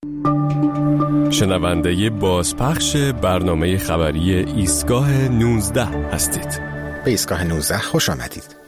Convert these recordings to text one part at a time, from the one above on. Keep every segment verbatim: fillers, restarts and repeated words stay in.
شنونده بازپخش برنامه خبری ایستگاه نوزده هستید. به ایستگاه نوزده خوش آمدید.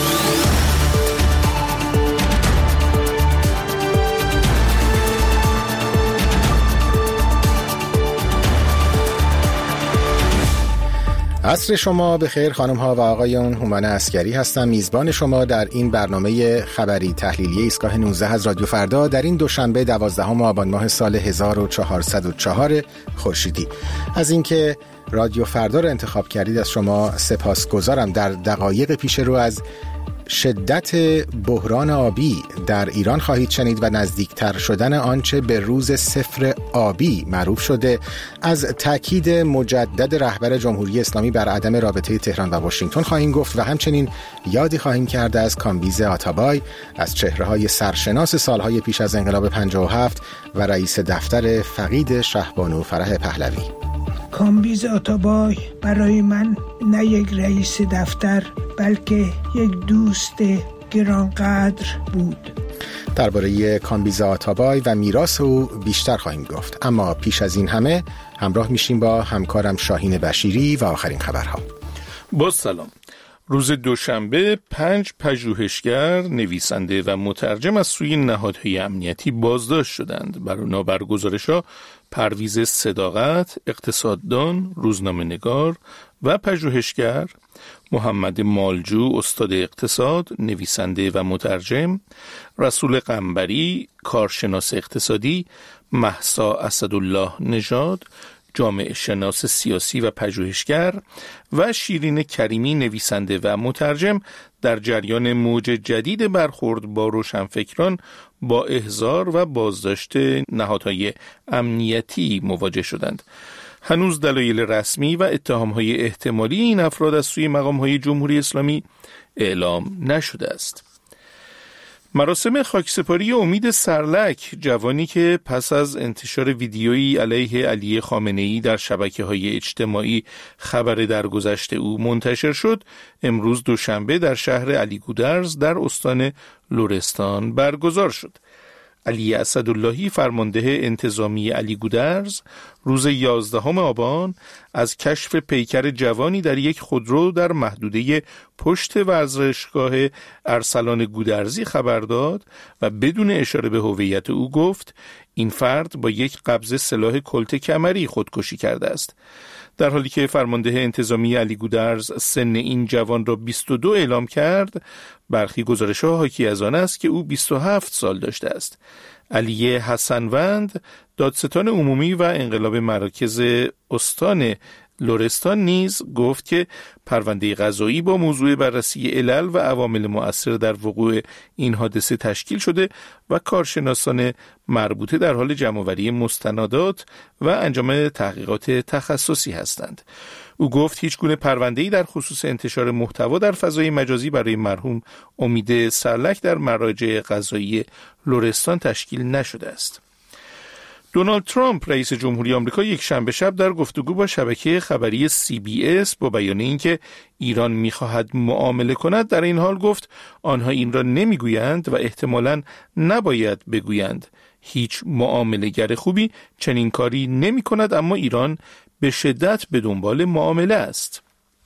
عصر شما بخیر خانم ها و آقایون. هومن عسکری هستم، میزبان شما در این برنامه خبری تحلیلی ایستگاه نوزده از رادیو فردا در این دوشنبه دوازدهم آبان ماه سال هزار و چهارصد و چهار خورشیدی. از اینکه رادیو فردا رو انتخاب کردید از شما سپاسگزارم. در دقایق پیش رو از شدت بحران آبی در ایران خواهید شنید و نزدیکتر شدن آنچه به روز صفر آبی معروف شده، از تاکید مجدد رهبر جمهوری اسلامی بر عدم رابطه تهران و واشنگتن خواهیم گفت و همچنین یادی خواهیم کرد از کامبیز آتابای، از چهره‌های سرشناس سالهای پیش از انقلاب پنجاه و هفت و رئیس دفتر فقید شهبانو فرح پهلوی. کامبیز آتابای برای من نه یک رئیس دفتر بلکه یک دوست گرانقدر بود. درباره کامبیز آتابای و میراث او بیشتر خواهیم گفت، اما پیش از این همه همراه میشیم با همکارم شاهین بشیری و آخرین خبرها. با سلام. روز دوشنبه پنج پژوهشگر، نویسنده و مترجم از سوی نهادهای امنیتی بازداشت شدند. بنا بر گزارش‌ها پرویز صداقت، اقتصاددان، روزنامه‌نگار و پژوهشگر، محمد مالجو، استاد اقتصاد، نویسنده و مترجم، رسول قنبری، کارشناس اقتصادی، مهسا اسدالله نژاد، جامعه شناس سیاسی و پژوهشگر و شیرین کریمی، نویسنده و مترجم، در جریان موج جدید برخورد با روشنفکران با احضار و بازداشت نهادهای امنیتی مواجه شدند. هنوز دلایل رسمی و اتهامهای احتمالی این افراد از سوی مقامهای جمهوری اسلامی اعلام نشده است. مراسم خاکسپاری امید سرلک، جوانی که پس از انتشار ویدیویی علیه علی خامنه‌ای در شبکه‌های اجتماعی خبر درگذشت او منتشر شد، امروز دوشنبه در شهر علی گودرز در استان لرستان برگزار شد. علی اسداللهی، فرمانده انتظامی علی گودرز، روز یازدهم آبان از کشف پیکر جوانی در یک خودرو در محدوده پشت ورزشگاه ارسلان گودرزی خبر داد و بدون اشاره به هویت او گفت این فرد با یک قبض سلاح کلت کمری خودکشی کرده است. در حالی که فرمانده انتظامی علی گودرز سن این جوان را بیست و دو اعلام کرد، برخی گزارش‌ها حاکی از آن است که او بیست و هفت سال داشته است. علی حسنوند، دادستان عمومی و انقلاب مراکز استان لرستان نیز گفت که پرونده قضایی با موضوع بررسی علل و عوامل مؤثر در وقوع این حادثه تشکیل شده و کارشناسان مربوطه در حال جمع‌آوری مستندات و انجام تحقیقات تخصصی هستند. او گفت هیچ گونه پرونده‌ای در خصوص انتشار محتوا در فضای مجازی برای مرحوم امید سرلک در مراجع قضایی لرستان تشکیل نشده است. دونالد ترامپ، رئیس جمهوری آمریکا، یک شنبه شب در گفتگو با شبکه خبری سی بی اس با بیان اینکه ایران می‌خواهد معامله کند، در این حال گفت آنها این را نمی‌گویند و احتمالاً نباید بگویند. هیچ معامله‌گر خوبی چنین کاری نمی‌کند، اما ایران به شدت به دنبال معامله است.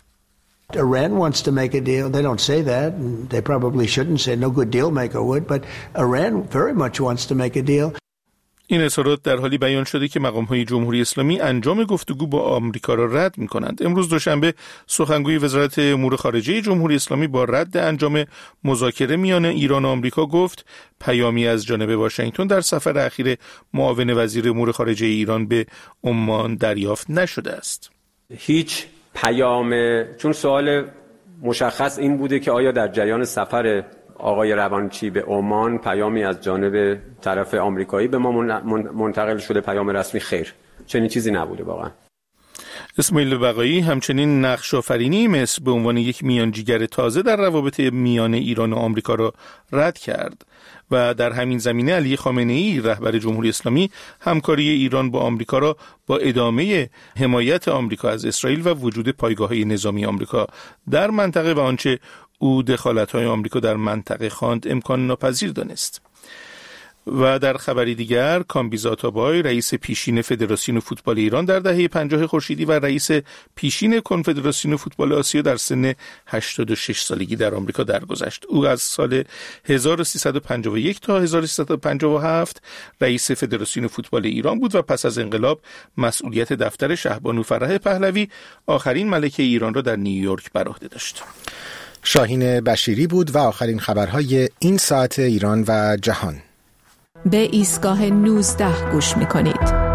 Iran wants to make a deal. They don't say that. And they probably shouldn't say no good deal maker would, but Iran very much wants to make a deal. این اظهارات در حالی بیان شده که مقام‌های جمهوری اسلامی انجام گفتگو با آمریکا را رد می‌کنند. امروز دوشنبه سخنگوی وزارت امور خارجه جمهوری اسلامی با رد انجام مذاکره میان ایران و آمریکا گفت پیامی از جانب واشنگتن در سفر اخیر معاون وزیر امور خارجه ایران به عمان دریافت نشده است. هیچ پیام، چون سوال مشخص این بوده که آیا در جریان سفر آقای روانچی به عمان پیامی از جانب طرف آمریکایی به ما منتقل شده؟ پیام رسمی خیر، چنین چیزی نبوده واقعا. اسماعیل بقایی همچنین نقش آفرینی مصر به عنوان یک میانجیگر تازه در روابط میان ایران و آمریکا را رد کرد و در همین زمینه علی خامنه‌ای، رهبر جمهوری اسلامی، همکاری ایران با آمریکا را با ادامه حمایت آمریکا از اسرائیل و وجود پایگاه‌های نظامی آمریکا در منطقه و آنچه او دخالت‌های آمریکا در منطقه خواند امکان ناپذیر دانست. و در خبری دیگر کامبیز آتابای رئیس پیشین فدراسیون فوتبال ایران در دهه پنجاه خورشیدی و رئیس پیشین کنفدراسیون فوتبال آسیا در سن هشتاد و شش سالگی در آمریکا درگذشت. او از سال هزار و سیصد و پنجاه و یک تا هزار و سیصد و پنجاه و هفت رئیس فدراسیون فوتبال ایران بود و پس از انقلاب مسئولیت دفتر شهبانو فرح پهلوی آخرین ملکه ایران را در نیویورک بر عهده داشت. شاهین بشیری بود و آخرین خبرهای این ساعت ایران و جهان. به ایستگاه نوزده گوش می‌کنید.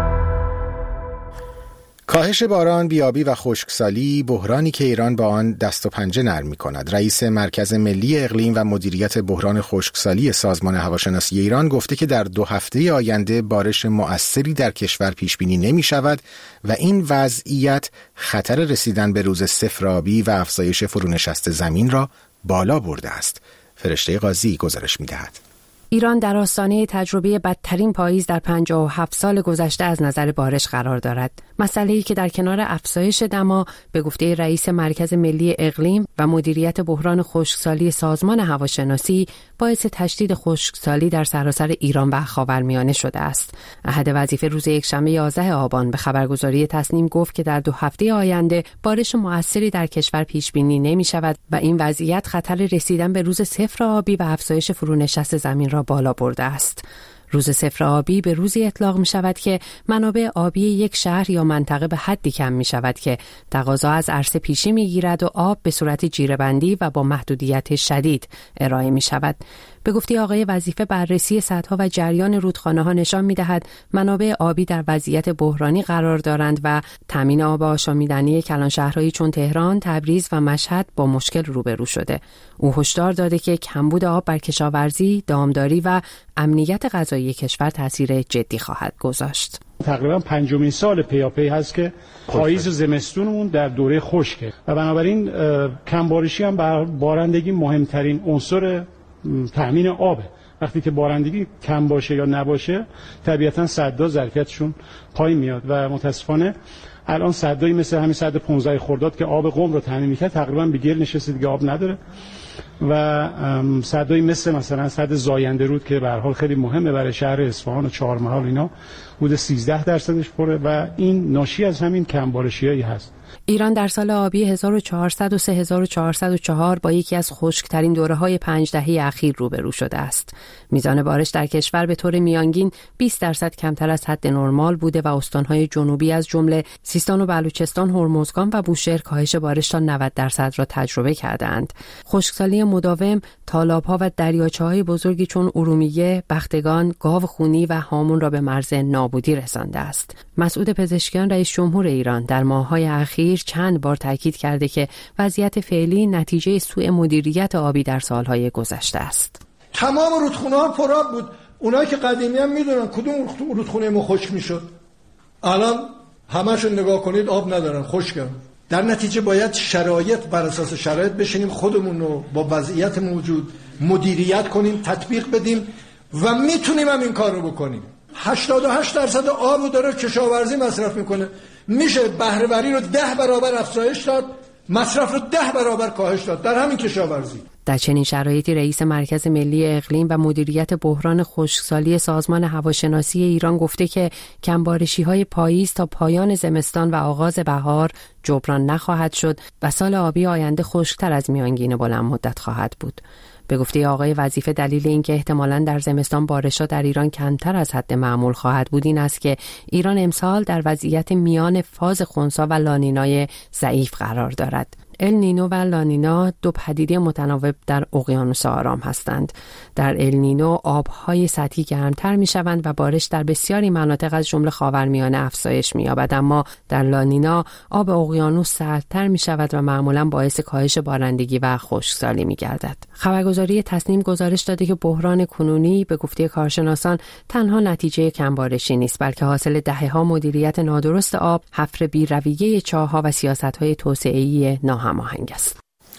کاهش باران، بیابی و خشکسالی بحرانی که ایران با آن دست و پنجه نرم می‌کند. رئیس مرکز ملی اقلیم و مدیریت بحران خشکسالی سازمان هواشناسی ایران گفته که در دو هفته آینده بارش مؤثری در کشور پیش بینی نمی‌شود و این وضعیت خطر رسیدن به روز صفر آبی و افزایش فرونشست زمین را بالا برده است. فرشته قاضی گزارش می‌دهد. ایران در آستانه تجربه بدترین پاییز در پنجاه و هفت سال گذشته از نظر بارش قرار دارد. مسئله‌ای که در کنار افزایش دما به گفته رئیس مرکز ملی اقلیم و مدیریت بحران خشکسالی سازمان هواشناسی باعث تشدید خشکسالی در سراسر ایران و خاورمیانه شده است. احد وظیفه روز یکشنبه یازده آبان به خبرگزاری تصنیم گفت که در دو هفته آینده بارش مؤثری در کشور پیش بینی نمی‌شود و این وضعیت خطر رسیدن به روز صفر آبی و افزایش فرونشست زمین را بالا برده است. روز صفر آبی به روزی اطلاق می شود که منابع آبی یک شهر یا منطقه به حدی کم می شود که تقاضا از عرصه پیشی می گیرد و آب به صورت جیره‌بندی و با محدودیت شدید ارائه می شود. به گفته آقای وظیفه بررسی سدها و جریان رودخانه ها نشان می دهد منابع آبی در وضعیت بحرانی قرار دارند و تامین آب آشامیدنی کلانشهرهایی چون تهران، تبریز و مشهد با مشکل روبرو شده. او هشدار داده که کمبود آب بر کشاورزی، دامداری و امنیت غذایی کشور تاثیر جدی خواهد گذاشت. تقریبا پنجمین سال پیاپی هست که پاییز و زمستونمون در دوره خشکه و بنابراین کمبارشی هم بر بارندگی مهمترین عنصر تامین آبه. وقتی که بارندگی کم باشه یا نباشه طبیعتا سدها ظرفیتشون پایین میاد و متاسفانه الان سدایی مثل همین سد پانزده خرداد که آب قم رو تامین میکرد تقریبا به گل نشسته، دیگه آب نداره. و سدایی مثل مثلا سد زاینده رود که به هر حال خیلی مهمه برای شهر اصفهان و چهارمحال اینا حدود سیزده درصدش پره و این ناشی از همین کمبارشیایی هست. ایران در سال آبی هزار و چهارصد و سه هزار و چهارصد و چهار با یکی از خشکترین دوره‌های پنج دهه اخیر روبرو شده است. میزان بارش در کشور به طور میانگین بیست درصد کمتر از حد نرمال بوده و استان‌های جنوبی از جمله سیستان و بلوچستان، هرمزگان و بوشهر کاهش بارش تا نود درصد را تجربه کردند. خشکسالی مداوم تالاب‌ها و دریاچه‌های بزرگی چون ارومیه، بختگان، گاو خونی و هامون را به مرز نابودی رسانده است. مسعود پزشکیان رئیس جمهور ایران در ماه‌های اخیر چند بار تاکید کرده که وضعیت فعلی نتیجه سوء مدیریت آبی در سالهای گذشته است. تمام رودخونه‌ها پرآب بود. اونایی که قدیمی هم میدونن کدوم رودخونه ما خشک میشد. الان همه‌شون نگاه کنید آب ندارن، خشکن. در نتیجه باید شرایط بر اساس شرایط بشینیم خودمون رو با وضعیت موجود مدیریت کنیم، تطبیق بدیم و میتونیم هم این کار رو بکنیم. هشتاد و هشت درصد آب رو داره کشاورزی مصرف میکنه. میشه بهره‌وری رو ده برابر افزایش داد، مصرف رو ده برابر کاهش داد در همین کشاورزی. در چنین شرایطی رئیس مرکز ملی اقلیم و مدیریت بحران خشکسالی سازمان هواشناسی ایران گفته که کمبارشی‌های پاییز تا پایان زمستان و آغاز بهار جبران نخواهد شد و سال آبی آینده خشکتر از میانگین بلند مدت خواهد بود. به گفته آقای وظیفه دلیل اینکه احتمالاً در زمستان بارش‌ها در ایران کمتر از حد معمول خواهد بود این است که ایران امسال در وضعیت میان فاز خنثی و لانینای ضعیف قرار دارد. ال نینو و لانینا دو پدیده متناوب در اقیانوس آرام هستند. در ال نینو آب‌های سطحی گرمتر می‌شوند و بارش در بسیاری مناطق از جمله خاورمیانه افزایش می‌یابد، اما در لانینا آب اقیانوس سردتر می‌شود و معمولاً باعث کاهش بارندگی و خشکسالی می‌گردد. خبرگزاری تصنیم گزارش داده که بحران کنونی به گفته کارشناسان تنها نتیجه کمبارشی نیست، بلکه حاصل دهه‌ها مدیریت نادرست آب، حفر بی‌رویه چاه‌ها و سیاست‌های توسعه‌ای ناهماهنگ آهنگ است.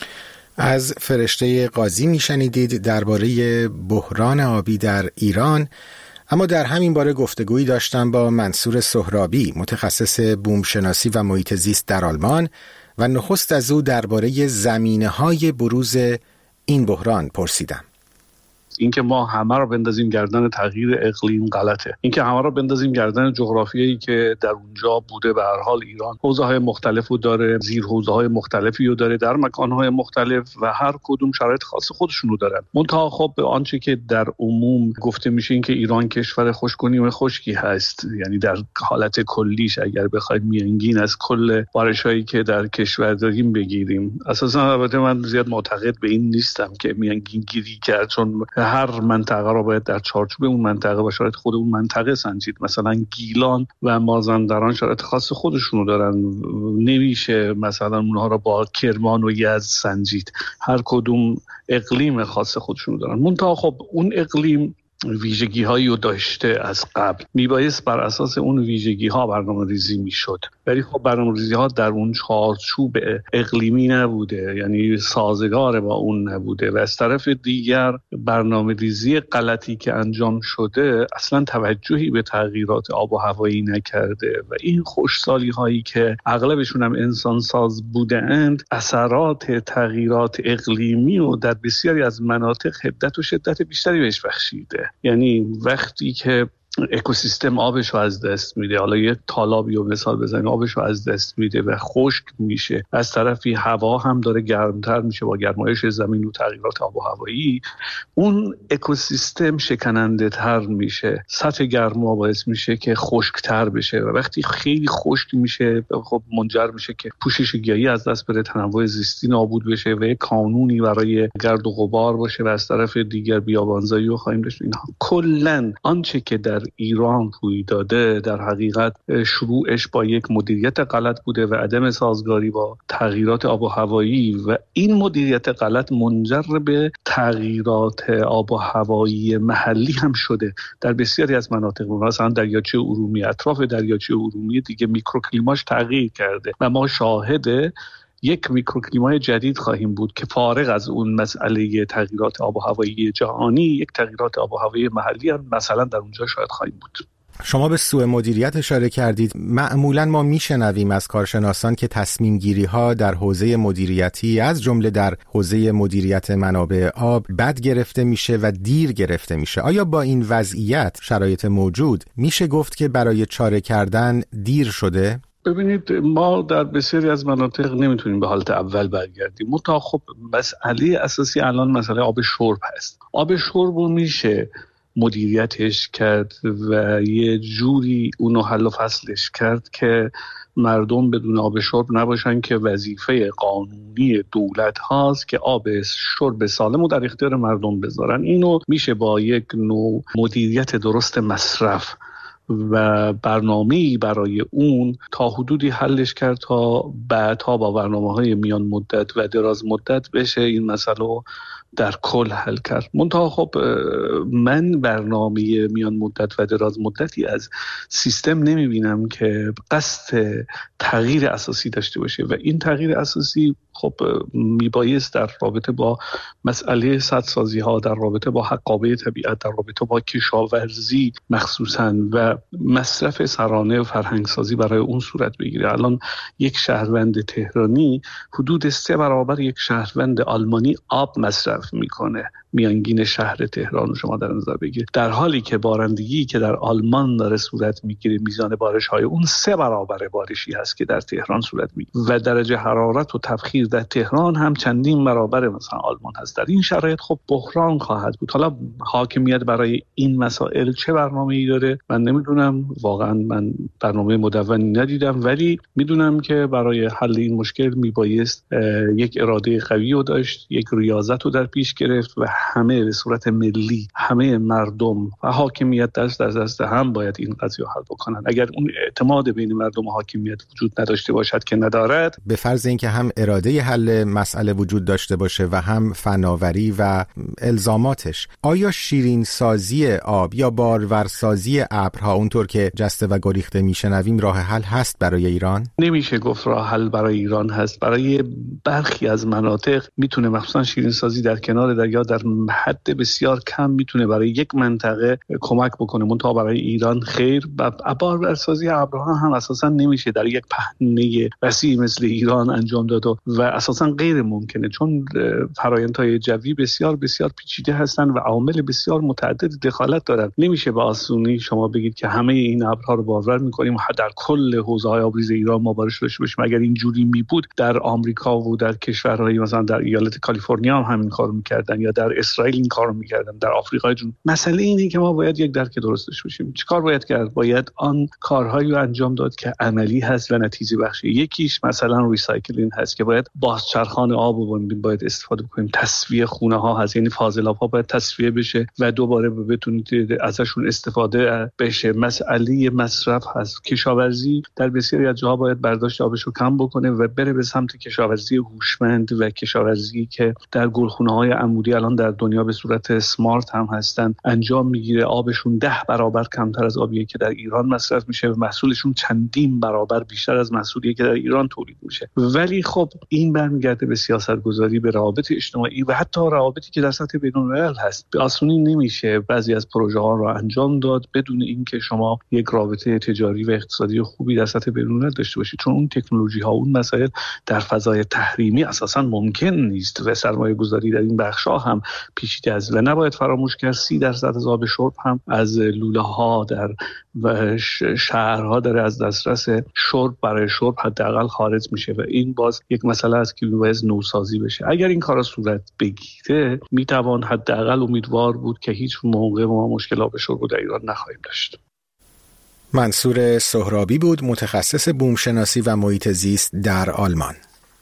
از فرشته قاضی میشنیدید درباره بحران آبی در ایران. اما در همین باره گفتگویی داشتم با منصور سهرابی، متخصص بومشناسی و محیط زیست در آلمان، و نخست از او درباره زمینه‌های بروز این بحران پرسیدم. اینکه ما همه رو بندازیم گردن تغییر اقلیم غلطه. اینکه همه رو بندازیم گردن جغرافیایی که در اونجا بوده، به هر حال ایران حوزه‌های مختلفی داره، زیر حوزه‌های مختلفی رو داره در مکان‌های مختلف و هر کدوم شرایط خاص خودشون رو دارن. منتها خب به آنچه که در عموم گفته میشه این که ایران کشور خشک‌کنی و خشکی هست، یعنی در حالت کلیش اگر بخواید میانگین از کل بارشایی که در کشور داریم بگیریم، اساسا البته من زیاد معتقد به این نیستم که میانگین گیری کرد، چون هر منطقه رو باید در چارچوب اون منطقه و شرایط خود اون منطقه سنجید. مثلا گیلان و مازندران شرایط خاص خودشونو دارن، نمیشه مثلا اونها رو با کرمان و یزد سنجید، هر کدوم اقلیم خاص خودشونو دارن. منتها خب اون اقلیم ویژگی هایی رو داشته از قبل، میبایست بر اساس اون ویژگی ها برنامه ریزی میشد، ولی خب برنامه ریزی ها در اون چارچوب اقلیمی نبوده، یعنی سازگار با اون نبوده و از طرف دیگر برنامه ریزی غلطی که انجام شده اصلا توجهی به تغییرات آب و هوایی نکرده و این خشکسالی هایی که اغلبشون هم انسان ساز بوده اند اثرات تغییرات اقلیمی و در بسیاری از مناطق حدت و شدت بیشتری بهش بخشیده. یعنی وقتی که اکوسیستم آبش رو از دست میده، حالا یک تالابی رو مثال بزنیم، آبش رو از دست میده و خشک میشه، از طرفی هوا هم داره گرمتر میشه با گرمایش زمین و تغییرات آب و هوایی، اون اکوسیستم شکننده تر میشه، سطح گرما باعث میشه که خشکتر بشه و وقتی خیلی خشک میشه خب منجر میشه که پوشش گیاهی از دست بره، تنوع زیستی نابود بشه و یک کانونی برای گرد و غبار باشه و از طرف دیگر بیابانزایی رو خواهیم داشت. اینها کلا آنچه که در ایران روی داده در حقیقت شروعش با یک مدیریت غلط بوده و عدم سازگاری با تغییرات آب و هوایی و این مدیریت غلط منجر به تغییرات آب و هوایی محلی هم شده. در بسیاری از مناطق مثلا دریاچه ارومیه، اطراف دریاچه ارومیه دیگه میکروکلیماش تغییر کرده و ما شاهد یک میکروکلیمای جدید خواهیم بود که فارغ از اون مسئله تغییرات آب و هوایی جهانی، یک تغییرات آب و هوایی محلی هم مثلا در اونجا شاید خواهیم بود. شما به سوء مدیریت اشاره کردید. معمولا ما میشنویم از کارشناسان که تصمیم گیری ها در حوزه مدیریتی از جمله در حوزه مدیریت منابع آب بد گرفته میشه و دیر گرفته میشه. آیا با این وضعیت شرایط موجود میشه گفت که برای چاره کردن دیر شده؟ ببینید ما در بسیاری از مناطق نمیتونیم به حالت اول برگردیم. منتها خب مسئله اساسی الان مسئله آب شرب هست. آب شرب رو میشه مدیریتش کرد و یه جوری اونو حل و فصلش کرد که مردم بدون آب شرب نباشن که وظیفه قانونی دولت هاست که آب شرب سالم رو در اختیار مردم بذارن. اینو میشه با یک نوع مدیریت درست مصرف و برنامه‌ای برای اون تا حدودی حلش کرد تا بعدها با برنامه‌های میان مدت و دراز مدت بشه این مسئله در کل حل کرد. منتها خب من برنامه میان مدت و دراز مدتی از سیستم نمیبینم که قصد تغییر اساسی داشته باشه و این تغییر اساسی خب میبایست در رابطه با مسئله سدسازی ها، در رابطه با حقابه طبیعت، در رابطه با کشاورزی مخصوصاً و مصرف سرانه و فرهنگسازی برای اون صورت بگیره. الان یک شهروند تهرانی حدود سه برابر یک شهروند آلمانی آب مصرف میکنه. میانگین شهر تهران رو شما در نظر بگیرید، در حالی که بارندگی که در آلمان داره صورت میگیره میزان بارش های اون سه برابر بارشی هست که در تهران صورت میگیره و درجه حرارت و تبخیر در تهران هم چندین برابر مثلا آلمان هست. در این شرایط خب بحران خواهد بود. حالا حاکمیت برای این مسائل چه برنامه‌ای داره من نمیدونم، واقعا من برنامه مدونی ندیدم، ولی میدونم که برای حل این مشکل میبایست یک اراده قوی رو داشت، یک ریاضت رو در پیش گرفت و همه به صورت ملی همه مردم و حاکمیت دست در دست هم باید این قضیه حل بکنن. اگر اون اعتماد بین مردم و حاکمیت وجود نداشته باشد که ندارد، به فرض اینکه هم اراده حل مسئله وجود داشته باشه و هم فناوری و الزاماتش، آیا شیرین سازی آب یا بارورسازی ابرها اونطور که جسته و گریخته میشنویم راه حل هست برای ایران؟ نمیشه گفت راه حل برای ایران هست. برای برخی از مناطق میتونه، مخصوصا شیرین سازی در کنار دریا در حد بسیار کم میتونه برای یک منطقه کمک بکنه، منتها برای ایران خیر. و بارورسازی ابرها هم اساسا نمیشه در یک پهنه وسیع مثل ایران انجام داد و اساسا غیر ممکنه، چون فرآیندهای جوی بسیار بسیار پیچیده هستن و عوامل بسیار متعدد دخالت دارن. نمیشه به آسونی شما بگید که همه این ابرها رو باور میکنیم در کل حوزه‌های آبریز ایران ما بارش داشته باشیم. اگر اینجوری می بود در آمریکا و در کشورهای مثلا در ایالت کالیفرنیا هم همین کارو میکردن یا در اسرائیل این کارو میکردن، در آفریقای جنوبی. مسئله اینه که ما باید یک درک درست داشته باشیم. چیکار باید کرد؟ باید آن کارهایی رو انجام داد که عملی هست و نتیجه بخشه. یکیش مثلا ریسایکلینگ هست که باید بازچرخان آب رو باید استفاده کنیم. تصفیه خونه ها هست، یعنی فاضلاب ها باید تصفیه بشه و دوباره بتونید ازشون استفاده بشه. مسئله مصرف هست. کشاورزی در بسیاری از جاها باید برداشت آبش رو کم بکنه و بره به سمت کشاورزی هوشمند و کشاورزی که در گلخونه‌های عمودی الان در دنیا به صورت سمارت هم هستن انجام میگیره. آبشون ده برابر کمتر از آبیه که در ایران مصرف میشه و محصولشون چندین برابر بیشتر از محصولی که در ایران تولید میشه. ولی خب این برمیگرده به سیاست‌گذاری، به روابط اجتماعی و حتی روابطی که در سطح بین‌الملل هست. به آسونی نمیشه بعضی از پروژه‌ها رو انجام داد بدون اینکه شما یک رابطه تجاری و اقتصادی خوبی در سطح بین‌الملل داشته باشید، چون اون تکنولوژی‌ها، اون مسائل در فضای تحریمی اساساً ممکن نیست و سرمایه‌گذاری در این بخش‌ها هم پیچیده است. و نباید فراموش کرد سی درصد از آب شرب هم از لوله‌ها در و شهرها داره از دسترس شرب برای شرب حداقل خارج میشه و این باز یک مسئله است که باید نوسازی بشه. اگر این کارا صورت بگیره میتوان حداقل امیدوار بود که هیچ موقع ما مشکل آب شرب در ایران نخواهیم داشت. منصور سهرابی بود، متخصص بومشناسی و محیط زیست در آلمان.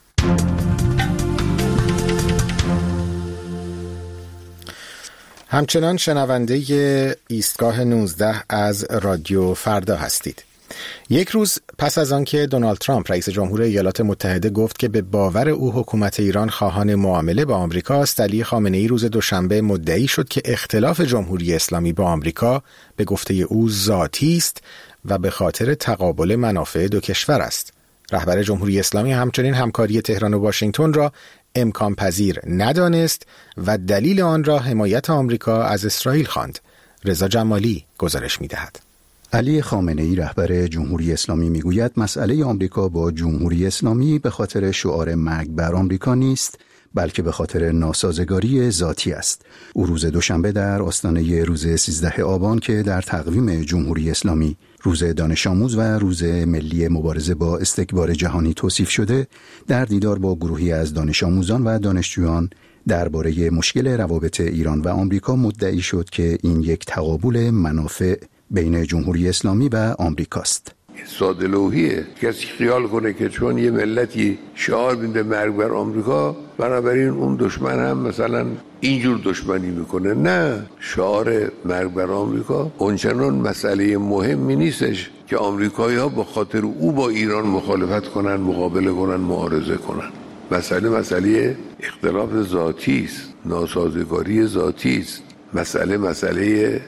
همچنان شنونده ایستگاه نوزده از رادیو فردا هستید. یک روز پس از آنکه دونالد ترامپ رئیس جمهور ایالات متحده گفت که به باور او حکومت ایران خواهان معامله با آمریکاست، علی خامنه‌ای روز دوشنبه مدعی شد که اختلاف جمهوری اسلامی با آمریکا به گفته او ذاتی است و به خاطر تقابل منافع دو کشور است. رهبر جمهوری اسلامی همچنین همکاری تهران و واشنگتن را امکان پذیر ندانست و دلیل آن را حمایت آمریکا از اسرائیل خواند. رضا جمالی گزارش می‌دهد. علی خامنه‌ای رهبر جمهوری اسلامی میگوید مسئله آمریکا با جمهوری اسلامی به خاطر شعار مرگ بر آمریکا نیست، بلکه به خاطر ناسازگاری ذاتی است. او روز دوشنبه در آستانه روز سیزده آبان که در تقویم جمهوری اسلامی روز دانش آموز و روز ملی مبارزه با استکبار جهانی توصیف شده، در دیدار با گروهی از دانش آموزان و دانشجویان درباره مشکل روابط ایران و آمریکا مدعی شد که این یک تقابل منافع بین جمهوری اسلامی و آمریکاست. ساده لوحیه. کسی خیال کنه که چون یه ملتی شعار میده مرگ بر آمریکا بنابراین اون دشمن هم مثلا اینجور دشمنی میکنه. نه، شعار مرگ بر آمریکا اونچنان مسئله مهمی نیستش که آمریکایی‌ها به خاطر او با ایران مخالفت کنن، مقابله کنن، معارضه کنن. مسئله مسئله اختلاف ذاتی است، ناسازگاری ذاتی است. مسئله مسئله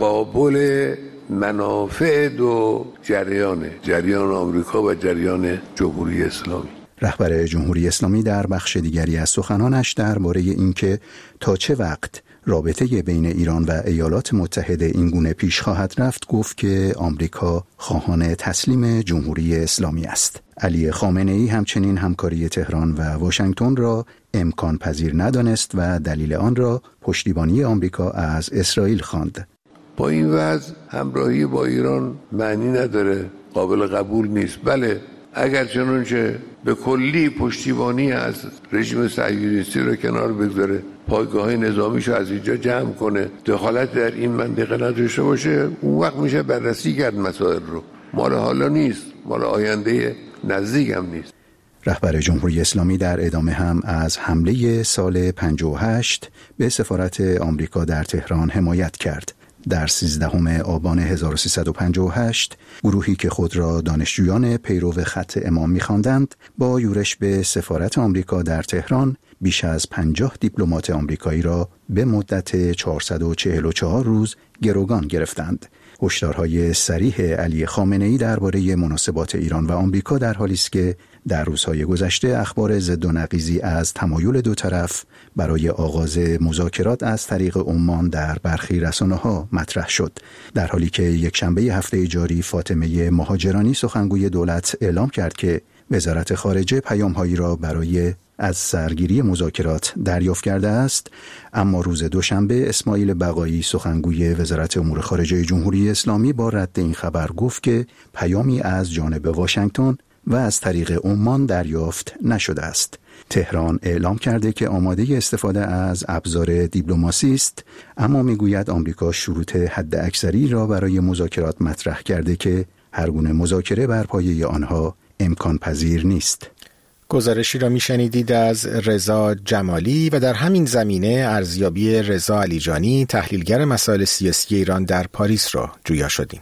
تقابل منافع دو جریانه، جریان آمریکا و جریان جمهوری اسلامی. رهبر جمهوری اسلامی در بخش دیگری از سخنانش درباره اینکه تا چه وقت رابطه بین ایران و ایالات متحده اینگونه پیش خواهد رفت گفت که آمریکا خواهان تسلیم جمهوری اسلامی است. علی خامنه‌ای همچنین همکاری تهران و واشنگتن را امکان پذیر ندانست و دلیل آن را پشتیبانی آمریکا از اسرائیل خواند. با این وضع همراهی با ایران معنی نداره، قابل قبول نیست. بله، اگر چنانچه به کلی پشتیبانی از رژیم صهیونیستی رو کنار بگذاره، پایگاه نظامیشو از اینجا جمع کنه، دخالت در این منطقه نداشته باشه، اون وقت میشه بررسی کرد مسائل رو. مال حالا نیست، مال آینده نزدیک هم نیست. رهبر جمهوری اسلامی در ادامه هم از حمله سال پنجاه و هشت به سفارت آمریکا در تهران حمایت کرد. در سیزدهم آبان هزار و سیصد و پنجاه و هشت گروهی که خود را دانشجویان پیرو خط امام می‌خواندند با یورش به سفارت آمریکا در تهران بیش از پنجاه دیپلمات آمریکایی را به مدت چهارصد و چهل و چهار روز گروگان گرفتند. هشدارهای صریح علی خامنه‌ای درباره مناسبات ایران و آمریکا در حالی است که در روزهای گذشته اخبار ضد و نقیضی از تمایل دو طرف برای آغاز مذاکرات از طریق عمان در برخی رسانه‌ها مطرح شد، در حالی که یک شنبه هفته جاری فاطمه مهاجرانی سخنگوی دولت اعلام کرد که وزارت خارجه پیام‌هایی را برای از سرگیری مذاکرات دریافت کرده است. اما روز دوشنبه اسماعیل بقایی سخنگوی وزارت امور خارجه جمهوری اسلامی با رد این خبر گفت که پیامی از جانب واشنگتن و از طریق عمان دریافت نشده است. تهران اعلام کرده که آماده استفاده از ابزار دیپلماسی است، اما میگوید آمریکا شروط حد اکثری را برای مذاکرات مطرح کرده که هر گونه مذاکره بر پایه آنها امکان پذیر نیست. گزارشی را میشنیدید از رضا جمالی و در همین زمینه ارزیابی رضا علیجانی تحلیلگر مسائل سیاسی ایران در پاریس را جویا شدیم.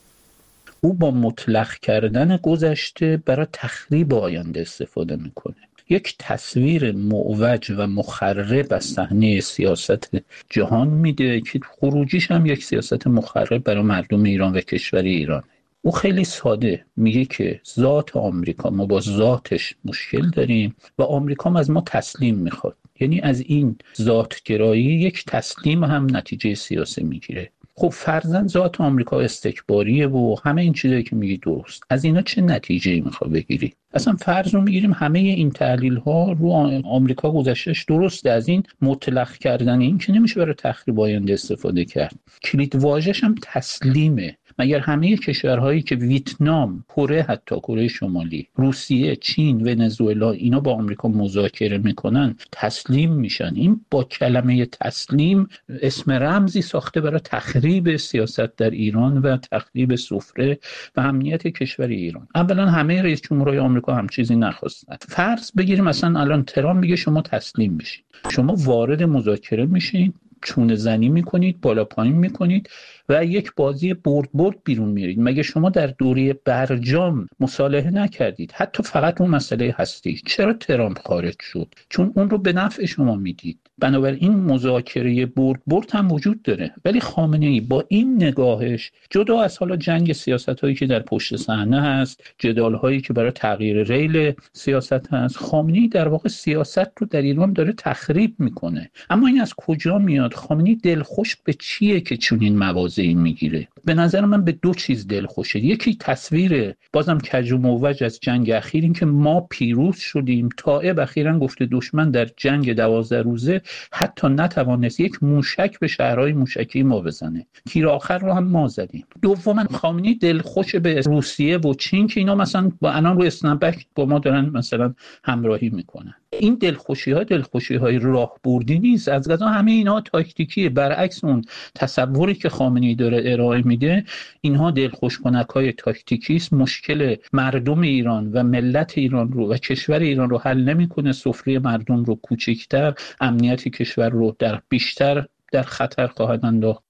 او با مطلق کردن گذشته برای تخریب آینده استفاده میکنه. یک تصویر معوج و مخرب از صحنه سیاست جهان میده که خروجیش هم یک سیاست مخرب برای مردم ایران و کشور ایران. او خیلی ساده میگه که ذات آمریکا، ما با ذاتش مشکل داریم و آمریکا هم از ما تسلیم میخواد. یعنی از این ذاتگرایی یک تسلیم هم نتیجه سیاسی میگیره. خب فرضاً ذات آمریکا استکباریه و همه این چیزایی که میگی درست. از اینا چه نتیجه‌ای میخواد بگیری؟ اصلا فرض رو میگیریم همه این تحلیل ها رو آمریکا گذشتهش درسته. از این مطلق کردن این که نمیشه برای تخریب آینده استفاده کرد. کلید واژه‌ش هم تسلیمه. مگر همه کشورهایی که ویتنام، کره، حتی کره شمالی، روسیه، چین، ونزوئلا اینا با آمریکا مذاکره میکنن تسلیم میشن؟ این با کلمه تسلیم اسم رمزی ساخته برای تخریب سیاست در ایران و تخریب سفره و امنیت کشور ایران. اولا همه رئیس جمهورهای آمریکا هم چیزی نخواستن. فرض بگیریم مثلا الان ترامپ میگه شما تسلیم بشین، شما وارد مذاکره میشین، چونه زنی میکنید، بالا پایین میکنید و یک بازی برد برد بیرون میارید. مگه شما در دوره برجام مصالحه نکردید؟ حتی فقط اون مسئله هستی. چرا ترامپ خارج شد؟ چون اون رو به نفع شما میدید. بنابراین مذاکره برد برد هم وجود داره. ولی خامنه‌ای با این نگاهش، جدا از حالا جنگ سیاست‌هایی که در پشت صحنه هست، جدال‌هایی که برای تغییر ریل سیاست هست، خامنه‌ای در واقع سیاست رو در ایران داره تخریب میکنه. اما این از کجا میاد؟ خامنه‌ای دلخوش به چیه که چون این مواضع این میگیره؟ به نظر من به دو چیز دلخوشه. یکی تصویر بازم کج و موج از جنگ اخیر، این که ما پیروز شدیم. طائب اخیراً گفته دشمن در جنگ دوازده روزه حتی نتوانست یک موشک به شهرهای موشکی ما بزنه. تیر آخر رو هم ما زدیم. دوما خامنه‌ای دلخوش به روسیه و چین که اینا مثلا با الان رو اسنپک با ما دارن مثلا همراهی میکنن. این دلخوشی ها دلخوشی های راهبردی نیست. از قضا همه اینا تاکتیکیه. برعکس اون تصوری که خامنه‌ای داره ارائه میده، اینها دلخوش کنک های تاکتیکی است. مشکل مردم ایران و ملت ایران رو و کشور ایران رو حل نمیکنه. سفره مردم رو کوچکتر، امنیت کشور رو در بیشتر در خطر خواهد انداخت.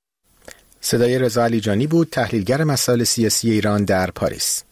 صدای رضا علیجانی بود، تحلیلگر مسائل سیاسی ایران در پاریس.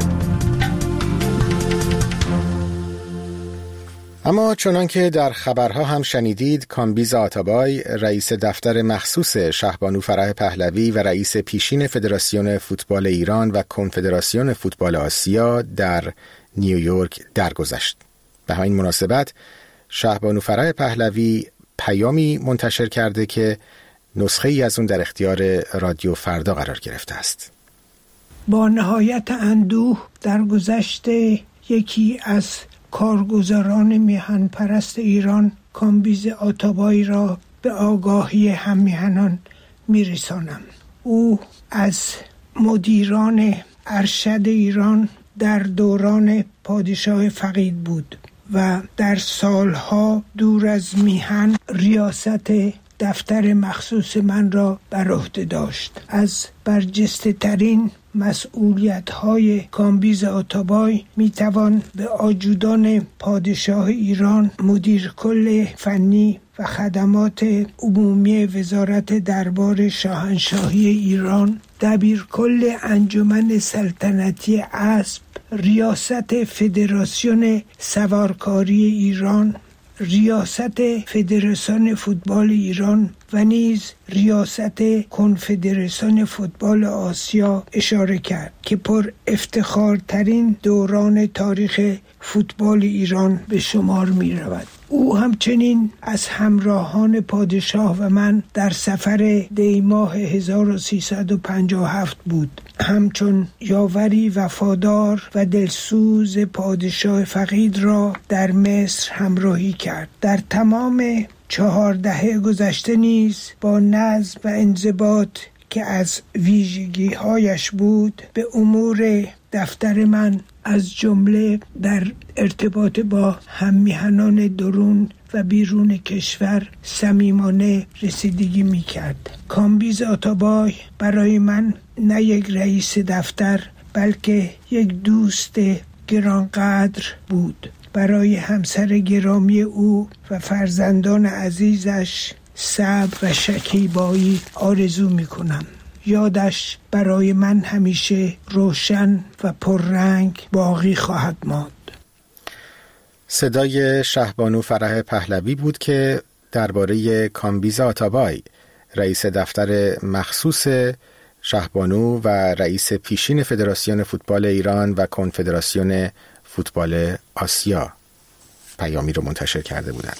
اما چنان که در خبرها هم شنیدید، کامبیز آتابای رئیس دفتر مخصوص شهبانو فرح پهلوی و رئیس پیشین فدراسیون فوتبال ایران و کنفدراسیون فوتبال آسیا در نیویورک درگذشت. به همین مناسبت شهبانو فرح پهلوی پیامی منتشر کرده که نسخه ای از اون در اختیار رادیو فردا قرار گرفته است. با نهایت اندوه در گذشته یکی از کارگزاران میهن پرست ایران، کامبیز آتابای را به آگاهی هم میهنان میرسانم. او از مدیران ارشد ایران در دوران پادشاه فقید بود و در سالها دور از میهن ریاست دفتر مخصوص من را بر عهده داشت. از برجسته ترین مسئولیت‌های کامبیز آتابای میتوان به آجودان پادشاه ایران، مدیر کل فنی و خدمات عمومی وزارت دربار شاهنشاهی ایران، دبیر کل انجمن سلطنتی اسب، ریاست فدراسیون سوارکاری ایران، ریاست فدراسیون فوتبال ایران و نیز ریاست کنفدراسیون فوتبال آسیا اشاره کرد که پر افتخارترین دوران تاریخ فوتبال ایران به شمار می رود. او همچنین از همراهان پادشاه و من در سفر دی ماه هزار و سیصد و پنجاه و هفت بود. همچون یاوری وفادار و دلسوز پادشاه فقید را در مصر همراهی کرد. در تمام چهار دهه گذشته نیز با نظم و انضباط که از ویژگی‌هایش بود به امور دفتر من از جمله در ارتباط با هم‌میهنان درون و بیرون کشور صمیمانه رسیدگی می‌کرد. کامبیز آتابای برای من نه یک رئیس دفتر بلکه یک دوست گرانقدر بود. برای همسر گرامی او و فرزندان عزیزش صبر و شکیبایی آرزو می‌کنم. یادش برای من همیشه روشن و پررنگ باقی خواهد ماند. صدای شهبانو فرح پهلوی بود که درباره کامبیز آتابای رئیس دفتر مخصوص شهبانو و رئیس پیشین فدراسیون فوتبال ایران و کنفدراسیون فوتبال آسیا پیامی رو منتشر کرده بودند.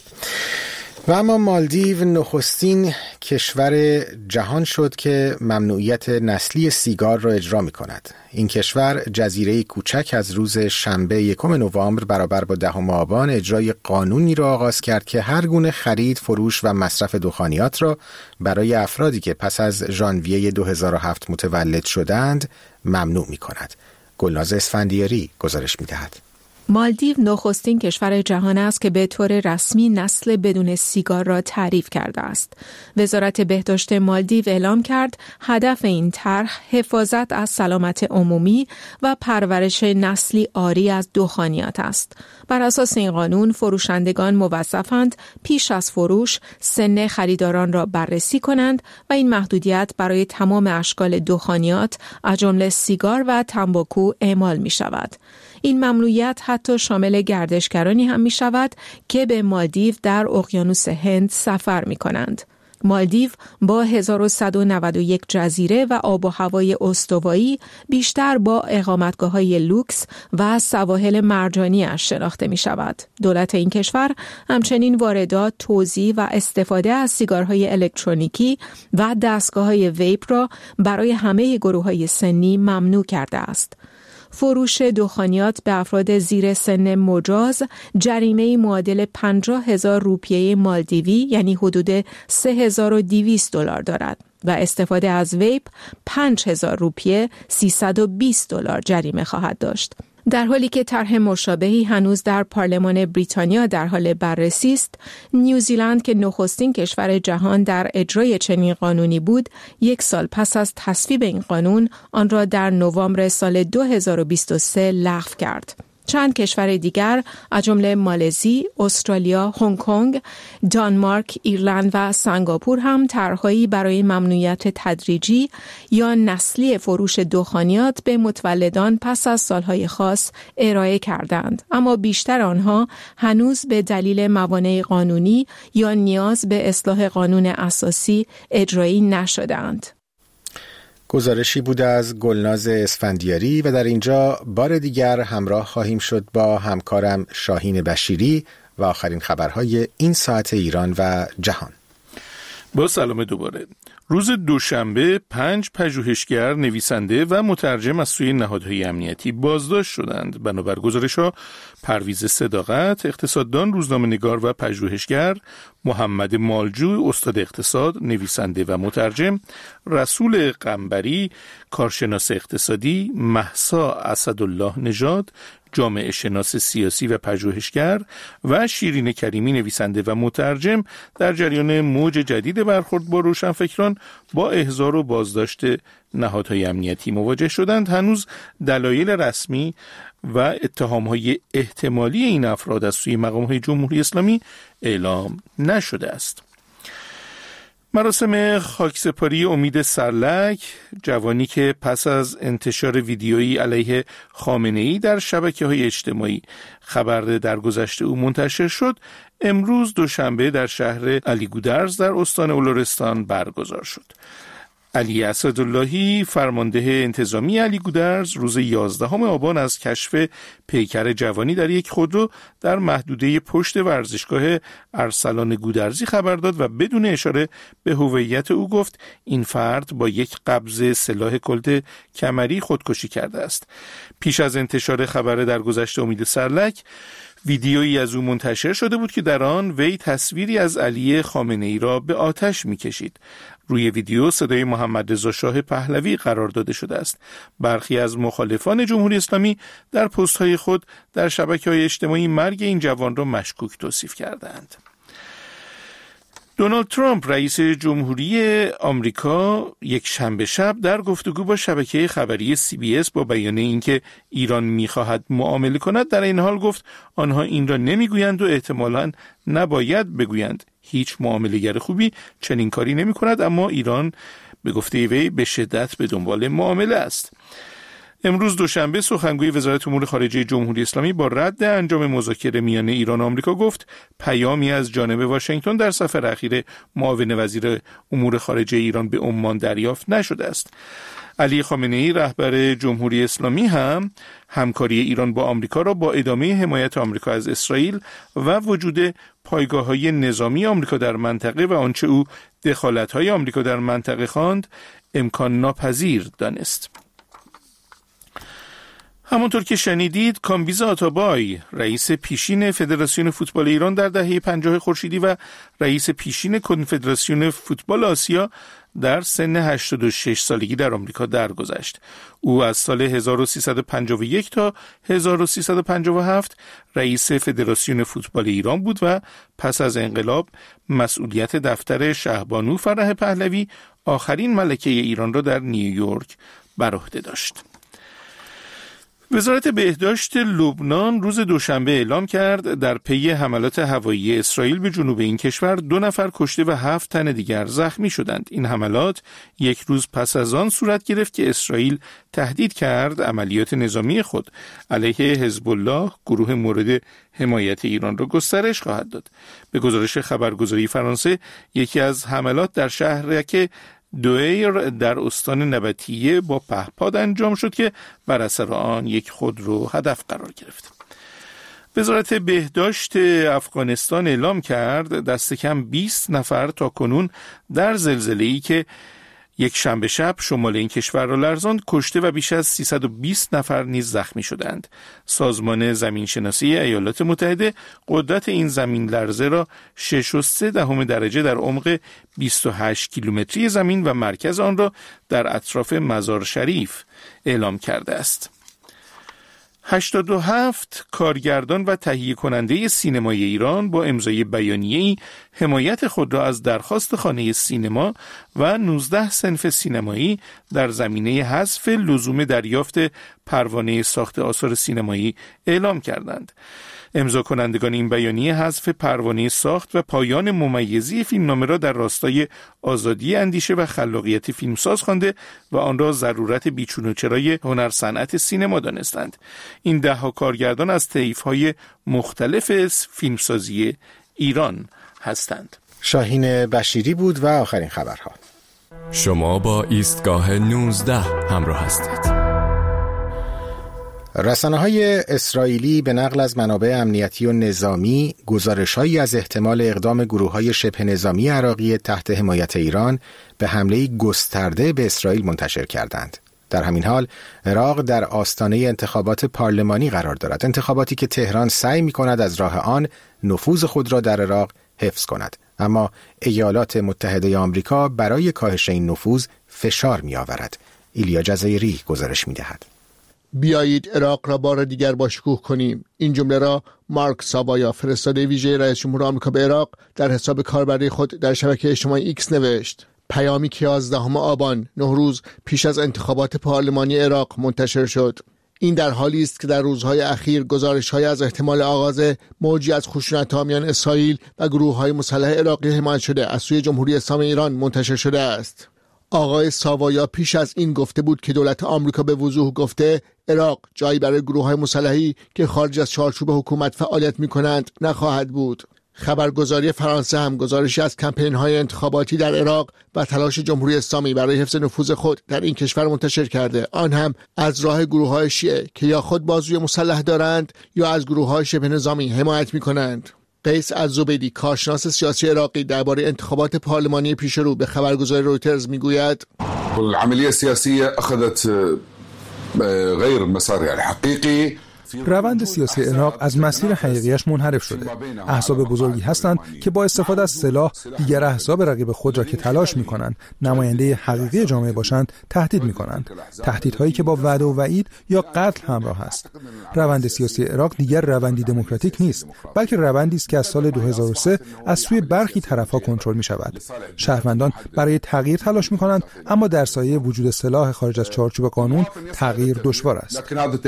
و اما مالدیو نخستین کشور جهان شد که ممنوعیت نسلی سیگار را اجرا می کند. این کشور جزیره کوچک از روز شنبه یکم نوامبر برابر با دهم آبان اجرای قانونی را آغاز کرد که هر گونه خرید، فروش و مصرف دخانیات را برای افرادی که پس از ژانویه دو هزار و هفت متولد شدند ممنوع می کند. گلناز اسفندیاری گزارش می دهد. مالدیو نخستین کشور جهان است که به طور رسمی نسل بدون سیگار را تعریف کرده است. وزارت بهداشت مالدیو اعلام کرد هدف این طرح حفاظت از سلامت عمومی و پرورش نسلی عاری از دخانیات است. بر اساس این قانون فروشندگان موظفند پیش از فروش سن خریداران را بررسی کنند و این محدودیت برای تمام اشکال دخانیات از جمله سیگار و تنباکو اعمال می شود. این ممنوعیت حتی شامل گردشگرانی هم می شود که به مالدیو در اقیانوس هند سفر می کنند. مالدیو با هزار و صد و نود و یک جزیره و آب و هوای استوایی بیشتر با اقامتگاه‌های لوکس و سواحل مرجانی‌اش شناخته می شود. دولت این کشور همچنین واردات، توزیع و استفاده از سیگارهای الکترونیکی و دستگاه‌های ویپ را برای همه گروه‌های سنی ممنوع کرده است. فروش دخانیات به افراد زیر سن مجاز جریمه معادل پنجاه هزار روپیه مالدیوی یعنی حدود سه هزار و دویست دلار دارد و استفاده از ویپ پنج هزار روپیه سیصد و بیست دلار جریمه خواهد داشت. در حالی که طرح مشابهی هنوز در پارلمان بریتانیا در حال بررسی است، نیوزیلند که نخستین کشور جهان در اجرای چنین قانونی بود، یک سال پس از تصویب این قانون آن را در نوامبر سال دو هزار و بیست و سه لغو کرد. چند کشور دیگر از جمله مالزی، استرالیا، هنگ کنگ، دانمارک، ایرلند و سنگاپور هم طرحهایی برای ممنوعیت تدریجی یا نسلی فروش دخانیات به متولدان پس از سالهای خاص ارائه کردند، اما بیشتر آنها هنوز به دلیل موانع قانونی یا نیاز به اصلاح قانون اساسی اجرایی نشدند. گزارشی بود از گلناز اسفندیاری و در اینجا بار دیگر همراه خواهیم شد با همکارم شاهین بشیری و آخرین خبرهای این ساعت ایران و جهان. با سلام دوباره. روز دوشنبه پنج پژوهشگر، نویسنده و مترجم از سوی نهادهای امنیتی بازداشت شدند. بنابر گزارش‌ها پرویز صداقت، اقتصاددان، روزنامه‌نگار و پژوهشگر، محمد مالجو، استاد اقتصاد، نویسنده و مترجم، رسول قنبری، کارشناس اقتصادی، مهسا اسدالله نژاد، جامعه شناس سیاسی و پژوهشگر و شیرین کریمی، نویسنده و مترجم، در جریان موج جدید برخورد با روشنفکران با احضار و بازداشت نهادهای امنیتی مواجه شدند. هنوز دلایل رسمی و اتهامهای احتمالی این افراد از سوی مقامهای جمهوری اسلامی اعلام نشده است. مراسم خاکسپاری امید سرلک، جوانی که پس از انتشار ویدیویی علیه خامنه‌ای در شبکه‌های اجتماعی خبر درگذشت او منتشر شد، امروز دوشنبه در شهر علی گودرز در استان اولورستان برگزار شد. علی اسداللهی، فرمانده انتظامی علی گودرز، روز یازدهم آبان از کشف پیکر جوانی در یک خودرو در محدوده پشت ورزشگاه ارسلان گودرزی خبر داد و بدون اشاره به هویت او گفت این فرد با یک قبض سلاح کلت کمری خودکشی کرده است. پیش از انتشار خبر درگذشت امید سرلک، ویدیویی از او منتشر شده بود که در آن وی تصویری از علی خامنه‌ای را به آتش می‌کشید. روی ویدیو صدای محمد رضا شاه پهلوی قرار داده شده است. برخی از مخالفان جمهوری اسلامی در پست‌های خود در شبکه‌های اجتماعی مرگ این جوان را مشکوک توصیف کردند. دونالد ترامپ رئیس جمهوری آمریکا یک شنبه شب در گفتگو با شبکه خبری سی بی اس با بیان اینکه ایران می‌خواهد معامله کند در این حال گفت آنها این را نمی‌گویند و احتمالاً نباید بگویند. هیچ معامله‌گر خوبی چنین کاری نمی‌کند، اما ایران به گفته وی به شدت به دنبال معامله است. امروز دوشنبه سخنگوی وزارت امور خارجه جمهوری اسلامی با رد انجام مذاکره میان ایران و آمریکا گفت پیامی از جانب واشنگتن در سفر اخیر معاون وزیر امور خارجه ایران به عمان دریافت نشده است. علی خامنه‌ای رهبر جمهوری اسلامی هم همکاری ایران با آمریکا را با ادامه حمایت آمریکا از اسرائیل و وجود پایگاه‌های نظامی آمریکا در منطقه و آنچه او دخالت‌های آمریکا در منطقه خواند امکان ناپذیر دانست. همونطور که شنیدید، کامبیز آتابای، رئیس پیشین فدراسیون فوتبال ایران در دهه پنجاه خورشیدی و رئیس پیشین کنفدراسیون فوتبال آسیا در سن هشتاد و شش سالگی در آمریکا درگذشت. او از سال هزار و سیصد و پنجاه و یک تا هزار و سیصد و پنجاه و هفت رئیس فدراسیون فوتبال ایران بود و پس از انقلاب مسئولیت دفتر شهبانو فرح پهلوی، آخرین ملکه ایران را در نیویورک بر عهده داشت. وزارت بهداشت لبنان روز دوشنبه اعلام کرد در پی حملات هوایی اسرائیل به جنوب این کشور دو نفر کشته و هفت تن دیگر زخمی شدند. این حملات یک روز پس از آن صورت گرفت که اسرائیل تهدید کرد عملیات نظامی خود علیه حزب الله، گروه مورد حمایت ایران را گسترش خواهد داد. به گزارش خبرگزاری فرانسه، یکی از حملات در شهرک دوئیر در استان نبطیه با پهپاد انجام شد که بر اثر آن یک خودرو هدف قرار گرفت. وزارت بهداشت افغانستان اعلام کرد دست کم بیست نفر تا کنون در زلزله‌ای که یک شنبه شب شمال این کشور را لرزاند کشته و بیش از سیصد و بیست نفر نیز زخمی شدند. سازمان زمینشناسی ایالات متحده قدرت این زمین لرزه را شش و سه دهم درجه در عمق بیست و هشت کیلومتری زمین و مرکز آن را در اطراف مزار شریف اعلام کرده است. هشتاد و هفت کارگردان و تهیه کننده سینمای ایران با امضای بیانیه‌ای حمایت خود را از درخواست خانه سینما و نوزده صنف سینمایی در زمینه حذف لزوم دریافت پروانه ساخت آثار سینمایی اعلام کردند. امضا کنندگان این بیانیه حذف پروانه ساخت و پایان ممیزی فیلمنامه را در راستای آزادی اندیشه و خلاقیت فیلمساز خوانده و آن را ضرورت بیچون و چرای هنر صنعت سینما دانستند. این ده ها کارگردان از طیف‌های مختلف فیلمسازی ایران هستند. شاهین بشیری بود و آخرین خبرها. شما با ایستگاه نوزده همراه هستید. رسانه‌های اسرائیلی به نقل از منابع امنیتی و نظامی گزارش‌هایی از احتمال اقدام گروه‌های شبه نظامی عراقی تحت حمایت ایران به حمله گسترده به اسرائیل منتشر کردند. در همین حال عراق در آستانه انتخابات پارلمانی قرار دارد، انتخاباتی که تهران سعی می‌کند از راه آن نفوذ خود را در عراق حفظ کند، اما ایالات متحده آمریکا برای کاهش این نفوذ فشار می‌آورد. ایلیا جزایری گزارش می‌دهد. بیایید عراق را بار دیگر با شکوه کنیم. این جمله را مارک ساوایا، فرستاده ویژه رئیس جمهور آمریکا به عراق، در حساب کاربری خود در شبکه اجتماعی ایکس نوشت. پیامی که یازدهم آبان، نه روز پیش از انتخابات پارلمانی عراق منتشر شد. این در حالی است که در روزهای اخیر گزارش‌های از احتمال آغاز موجی از خشونت‌ها میان اسرائیل و گروه‌های مسلح عراقی حمایت شده از سوی جمهوری اسلامی ایران منتشر شده است. آقای ساوایا پیش از این گفته بود که دولت آمریکا به وضوح گفته عراق جایی برای گروه‌های مسلحی که خارج از چارچوب حکومت فعالیت می‌کنند نخواهد بود. خبرگزاری فرانسه هم گزارشی از کمپین‌های انتخاباتی در عراق و تلاش جمهوری اسلامی برای حفظ نفوذ خود در این کشور منتشر کرده، آن هم از راه گروه‌های شیعه که یا خود بازوی مسلح دارند یا از گروه‌های شبه نظامی حمایت می‌کنند. قیس الزبیدی کارشناس سیاسی عراقی درباره انتخابات پارلمانی پیشرو به خبرگزاری رویترز میگوید العملية السياسية أخذت غير المسار الحقيقي. روند سیاسی عراق از مسیر حقیقیش منحرف شده. احزاب بزرگی هستند که با استفاده از سلاح دیگر احزاب رقیب خود را که تلاش می‌کنند نماینده حقیقی جامعه باشند تهدید می‌کنند. تهدیدهایی که با وعده و وعید یا قتل همراه است. روند سیاسی عراق دیگر روندی دموکراتیک نیست، بلکه روندی است که از سال دو هزار و سه از سوی برخی طرف‌ها کنترل می‌شود. شهروندان برای تغییر تلاش می‌کنند، اما در سایه وجود سلاح خارج از چارچوب قانون تغییر دشوار است.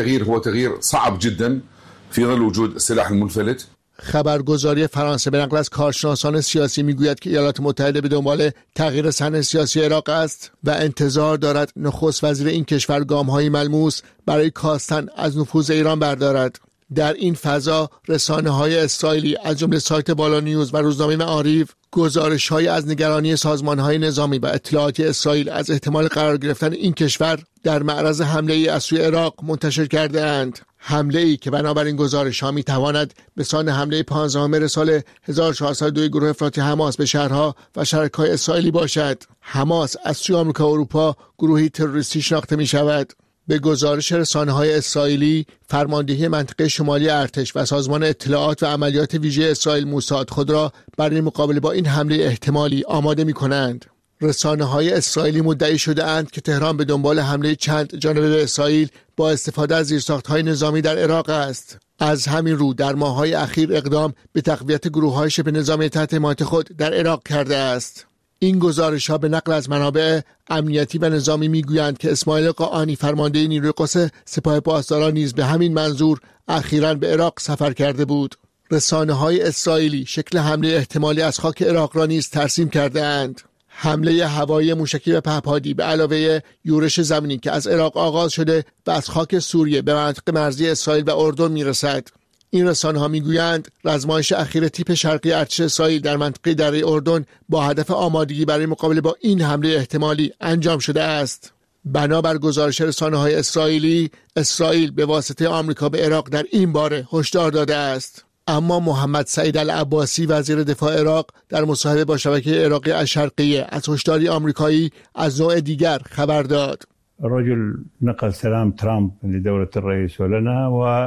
جدا في ظل وجود السلاح المنفلت. خبرگزاری فرانسه به نقل از کارشناسان سیاسی میگوید که ایالات متحده به دنبال تغییر صحنه سیاسی عراق است و انتظار دارد نخست وزیر این کشور گام‌های ملموس برای کاستن از نفوذ ایران بردارد. در این فضا رسانه‌های اسرائیلی از جمله سایت بالا نیوز و روزنامه معارف گزارش‌های از نگرانی سازمان‌های نظامی و اطلاعاتی اسرائیل از احتمال قرار گرفتن این کشور در معرض حمله‌ای از سوی عراق منتشر کرده‌اند. حمله‌ای که بنابراین گزارش‌ها می‌تواند به سان حمله پانزدهم مهر سال هزار و چهارصد و دو گروه افراطی حماس به شهرها و شرکای اسرائیلی باشد. حماس از سوی آمریکا و اروپا گروهی تروریستی شناخته می‌شود. به گزارش رسانه‌های اسرائیلی، فرماندهی منطقه شمالی ارتش و سازمان اطلاعات و عملیات ویژه اسرائیل موساد خود را برای مقابله با این حمله احتمالی آماده می‌کنند. رسانه‌های اسرائیلی مدعی شده اند که تهران به دنبال حمله چند جانبه به اسرائیل با استفاده از زیرساخت‌های نظامی در عراق است. از همین رو در ماه‌های اخیر اقدام به تقویت گروه‌های شبه نظامی تحت حمایت خود در عراق کرده است. این گزارش‌ها به نقل از منابع امنیتی و نظامی می‌گویند که اسماعیل قاآنی فرمانده نیروی قدس سپاه پاسداران نیز به همین منظور اخیراً به عراق سفر کرده بود. رسانه‌های اسرائیلی شکل حمله احتمالی از خاک عراق را نیز ترسیم کرده‌اند. حمله هوایی موشکی و پهپادی به علاوه یورش زمینی که از عراق آغاز شده و از خاک سوریه به مناطق مرزی اسرائیل و اردن میرسد. این رسانه‌ها میگویند رزمایش اخیر تیپ شرقی ارتش اسرائیل در منطقه دره اردن با هدف آمادگی برای مقابله با این حمله احتمالی انجام شده است. بنابر گزارش رسانه‌های اسرائیلی، اسرائیل به واسطه آمریکا به عراق در این باره هشدار داده است. اما محمد سعید العباسی وزیر دفاع عراق در مصاحبه با شبکه عراقی الشرقیه از هشداری آمریکایی از نوع دیگر خبر داد. الرجل نقل سلام ترامب لدولة الرئيس ولنا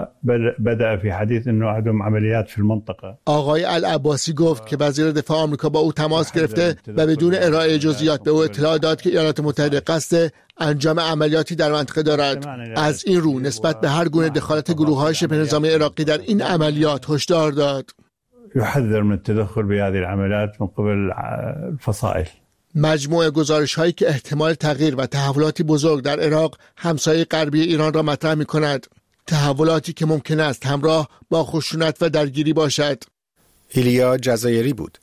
وبدأ في حديث انه عندهم عمليات في المنطقة. آقای العباسی گفت که وزیر دفاع آمریکا با او تماس گرفته و بدون ارائه جزئیات به او اطلاع داد که ایالات متحده قصد انجام عملیاتی در منطقه دارد. از این رو نسبت به هر گونه دخالت گروه‌های شبه نظامی عراقی در این عملیات هشدار داد. يحذر من التدخل بهذه العمليات من قبل الفصائل. مجموعه گزارش‌هایی که احتمال تغییر و تحولاتی بزرگ در عراق همسایه غربی ایران را مطرح می‌کند. تحولاتی که ممکن است همراه با خشونت و درگیری باشد. ایلیا جزایری بود.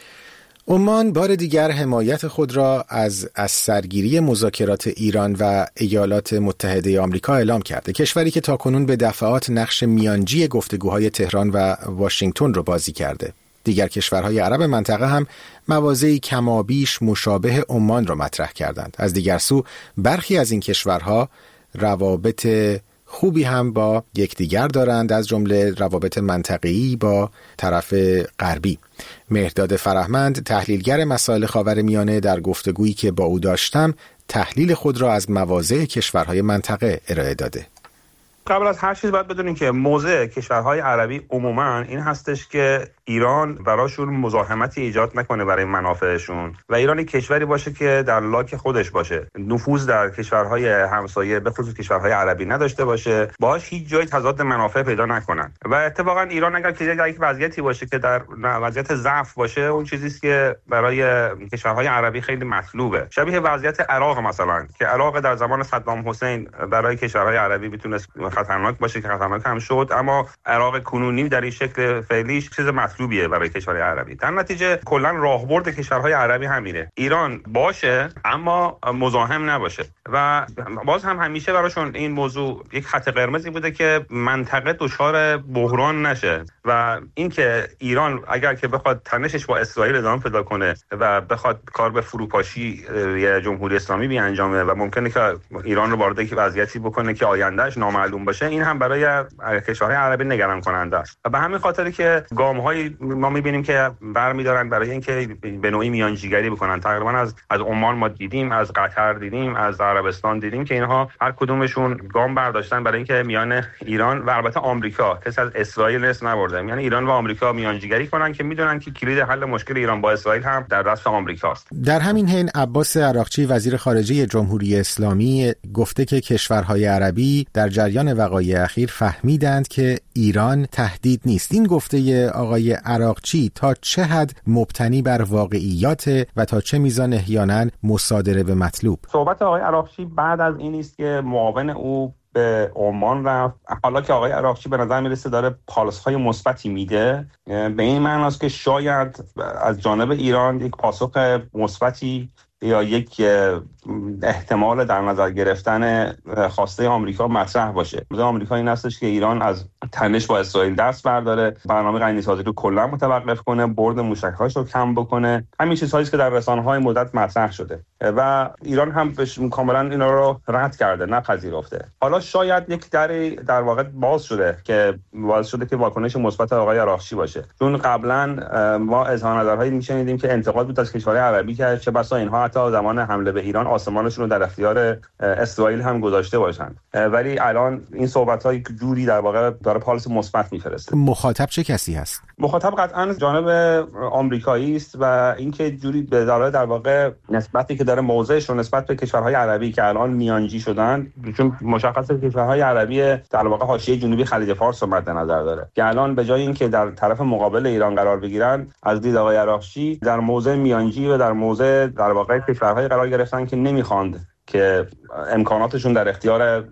عمان بار دیگر حمایت خود را از از سرگیری مذاکرات ایران و ایالات متحده آمریکا اعلام کرده. کشوری که تاکنون به دفعات نقش میانجی گفتگوهای تهران و واشنگتن را بازی کرده. دیگر کشورهای عرب منطقه هم مواضعی کمابیش مشابه عمان را مطرح کردند. از دیگر سو برخی از این کشورها روابط خوبی هم با یکدیگر دارند، از جمله روابط منطقه‌ای با طرف غربی. مهرداد فرهمند تحلیلگر مسائل خاورمیانه در گفتگویی که با او داشتم تحلیل خود را از مواضع کشورهای منطقه ارائه داده. قبل از هر چیز باید بدونیم که موضع کشورهای عربی عموما این هستش که ایران براشون مزاحمتی ایجاد نکنه برای منافعشون و ایران کشوری باشه که در لاک خودش باشه، نفوذ در کشورهای همسایه به خصوص کشورهای عربی نداشته باشه، باهاش هیچ جای تضاد منافع پیدا نکنن. و اتفاقا ایران اگر که در یک وضعیتی باشه که در وضعیت ضعف باشه، اون چیزی است که برای کشورهای عربی خیلی مطلوبه. شبیه وضعیت عراق مثلا که عراق در زمان صدام حسین برای کشورهای عربی میتونست خطرناک باشه که خطرناک هم شد، اما عراق کنونی در این شکل فعلیش چیز مطلوبیه برای کشورهای عربی. در نتیجه کلا راهبرد کشورهای عربی همینه، ایران باشه اما مزاحم نباشه و باز هم همیشه براشون این موضوع یک خط قرمزی بوده که منطقه دچار بحران نشه و اینکه ایران اگر که بخواد تنشش با اسرائیل ادامه پیدا کنه و بخواد کار به فروپاشی یه جمهوری اسلامی بیانجامه و ممکنه که ایران رو وارد یک وضعیتی بکنه که آیندهش نامعلوم باشه، این هم برای کشورهای عربی نگران کننده است و به همین خاطر که گام‌های ما می‌بینیم که برمی‌دارن برای اینکه به نوعی میانجیگری بکنن. تقریبا از از عمان ما دیدیم، از قطر دیدیم، از عربستان دیدیم که اینها هر کدومشون گام برداشتن برای اینکه میان ایران و البته آمریکا، کسی از اسرائیل نس نبرده، یعنی ایران و آمریکا میانجیگری کنن که میدونن که کلید حل مشکل ایران با اسرائیل هم در دست آمریکاست. در همین حین عباس عراقچی وزیر خارجه جمهوری اسلامی گفته که کشورهای عربی در جریان وقایع اخیر فهمیدند که ایران تهدید نیست. این گفته آقای عراقچی تا چه حد مبتنی بر واقعیات و تا چه میزان احیانا مصادره به مطلوب؟ صحبت آقای عراقچی بعد از این است که معاون او به عمان رفت. حالا که آقای عراقچی به نظر میرسه داره پالس‌های مثبتی میده، به این معناست که شاید از جانب ایران یک پاسخ مثبتی یا یک احتمال در نظر گرفتن خواسته آمریکا مطرح باشه. مثلا آمریکا این هستش که ایران از تنش با اسرائیل دست برداره، برنامه غنی‌سازی رو کلا متوقف کنه، برد موشک‌هاش رو کم بکنه. همین چیزهایی که در رسانه‌های مدت مطرح شده و ایران هم کاملا اینا رو رد کرده، نپذیرفته. حالا شاید یک دری در واقع باز شده که باز شده که واکنش مثبت آقای عراقچی باشه، چون قبلا ما اظهار نظرهایی میشنیدیم که انتقاد بود از کشورهای عربی که چه بسا اینها حتی زمان حمله به ایران آسمانشون رو در اختیار اسرائیل هم گذاشته باشند، ولی الان این صحبت‌های جوری در واقع داره پالس مثبت میفرسته. مخاطب چه کسی هست؟ مخاطب قطعا جانب آمریکایی است و اینکه جوری به داره در واقع نسبتی که داره موضعش رو نسبت به کشورهای عربی که الان میانجی شدن، چون مشخصه کشورهای عربی در واقع حاشیه جنوبی خلیج فارس رو مد نظر داره که الان به جای اینکه در طرف مقابل ایران قرار بگیرن، از دید آقای عراقچی در موضع میانجی و در موضع در واقع کشورهای قرار گرفتن که نمیخواند که امکاناتشون در اختیار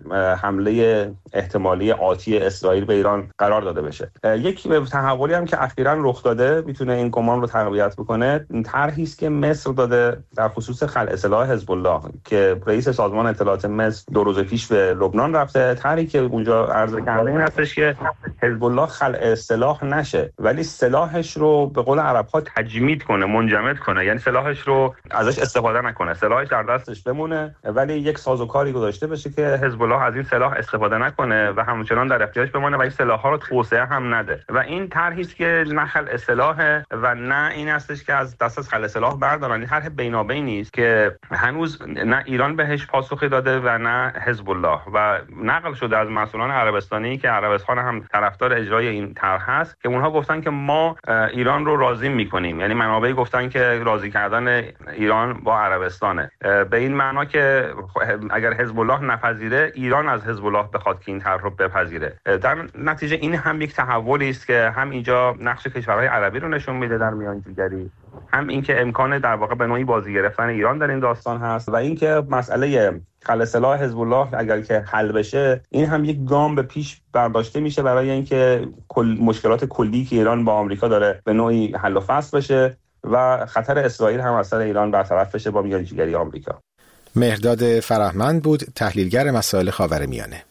حمله احتمالی آتی اسرائیل به ایران قرار داده بشه. یک تحولی هم که اخیراً رخ داده میتونه این گمان رو تقویت بکنه. طرحی است که مصر داده در خصوص خلع سلاح حزب الله که رئیس سازمان اطلاعات مصر دو روز پیش به لبنان رفته. طرحی که اونجا عرضه کرده این هستش که حزب الله خلع سلاح نشه، ولی سلاحش رو به قول عرب‌ها تجمید کنه، منجمد کنه، یعنی سلاحش رو ازش استفاده نکنه، سلاحش در دستش بمونه، ولی یک سازوکاری گذاشته بشه که حزب الله از این سلاح استفاده نکنه و همچنان در اختیارش بمونه و این سلاح‌ها رو توسعه هم نده. و این طرحی است که نه خلع سلاح و نه این هستش که از دست از خلع سلاح بردارن. این طرح بینابینی است که هنوز نه ایران بهش پاسخی داده و نه حزب الله و نقل شده از مسئولان عربستانی که عربستان هم طرفدار اجرای این طرح هست که اونها گفتن که ما ایران رو راضی می‌کنیم، یعنی منابعی گفتن که راضی کردن ایران با عربستانه، به این معنا که اگر حزب الله نپذیره ایران از حزب الله بخواد که این طرح رو بپذیره. در نتیجه این هم یک تحولی است که هم اینجا نقش کشورهای عربی رو نشون میده در میانجیگری، هم اینکه امکان در واقع به نوعی بازی گرفتن ایران در این داستان هست و اینکه مسئله خلع سلاح حزب الله اگر که حل بشه این هم یک گام به پیش برداشته میشه برای اینکه کل مشکلات کلی که ایران با آمریکا داره به نوعی حل و فصل بشه و خطر اسرائیل هم از سر ایران برطرف بشه با میانجیگری آمریکا. مهرداد فرهمند بود، تحلیلگر مسائل خاورمیانه.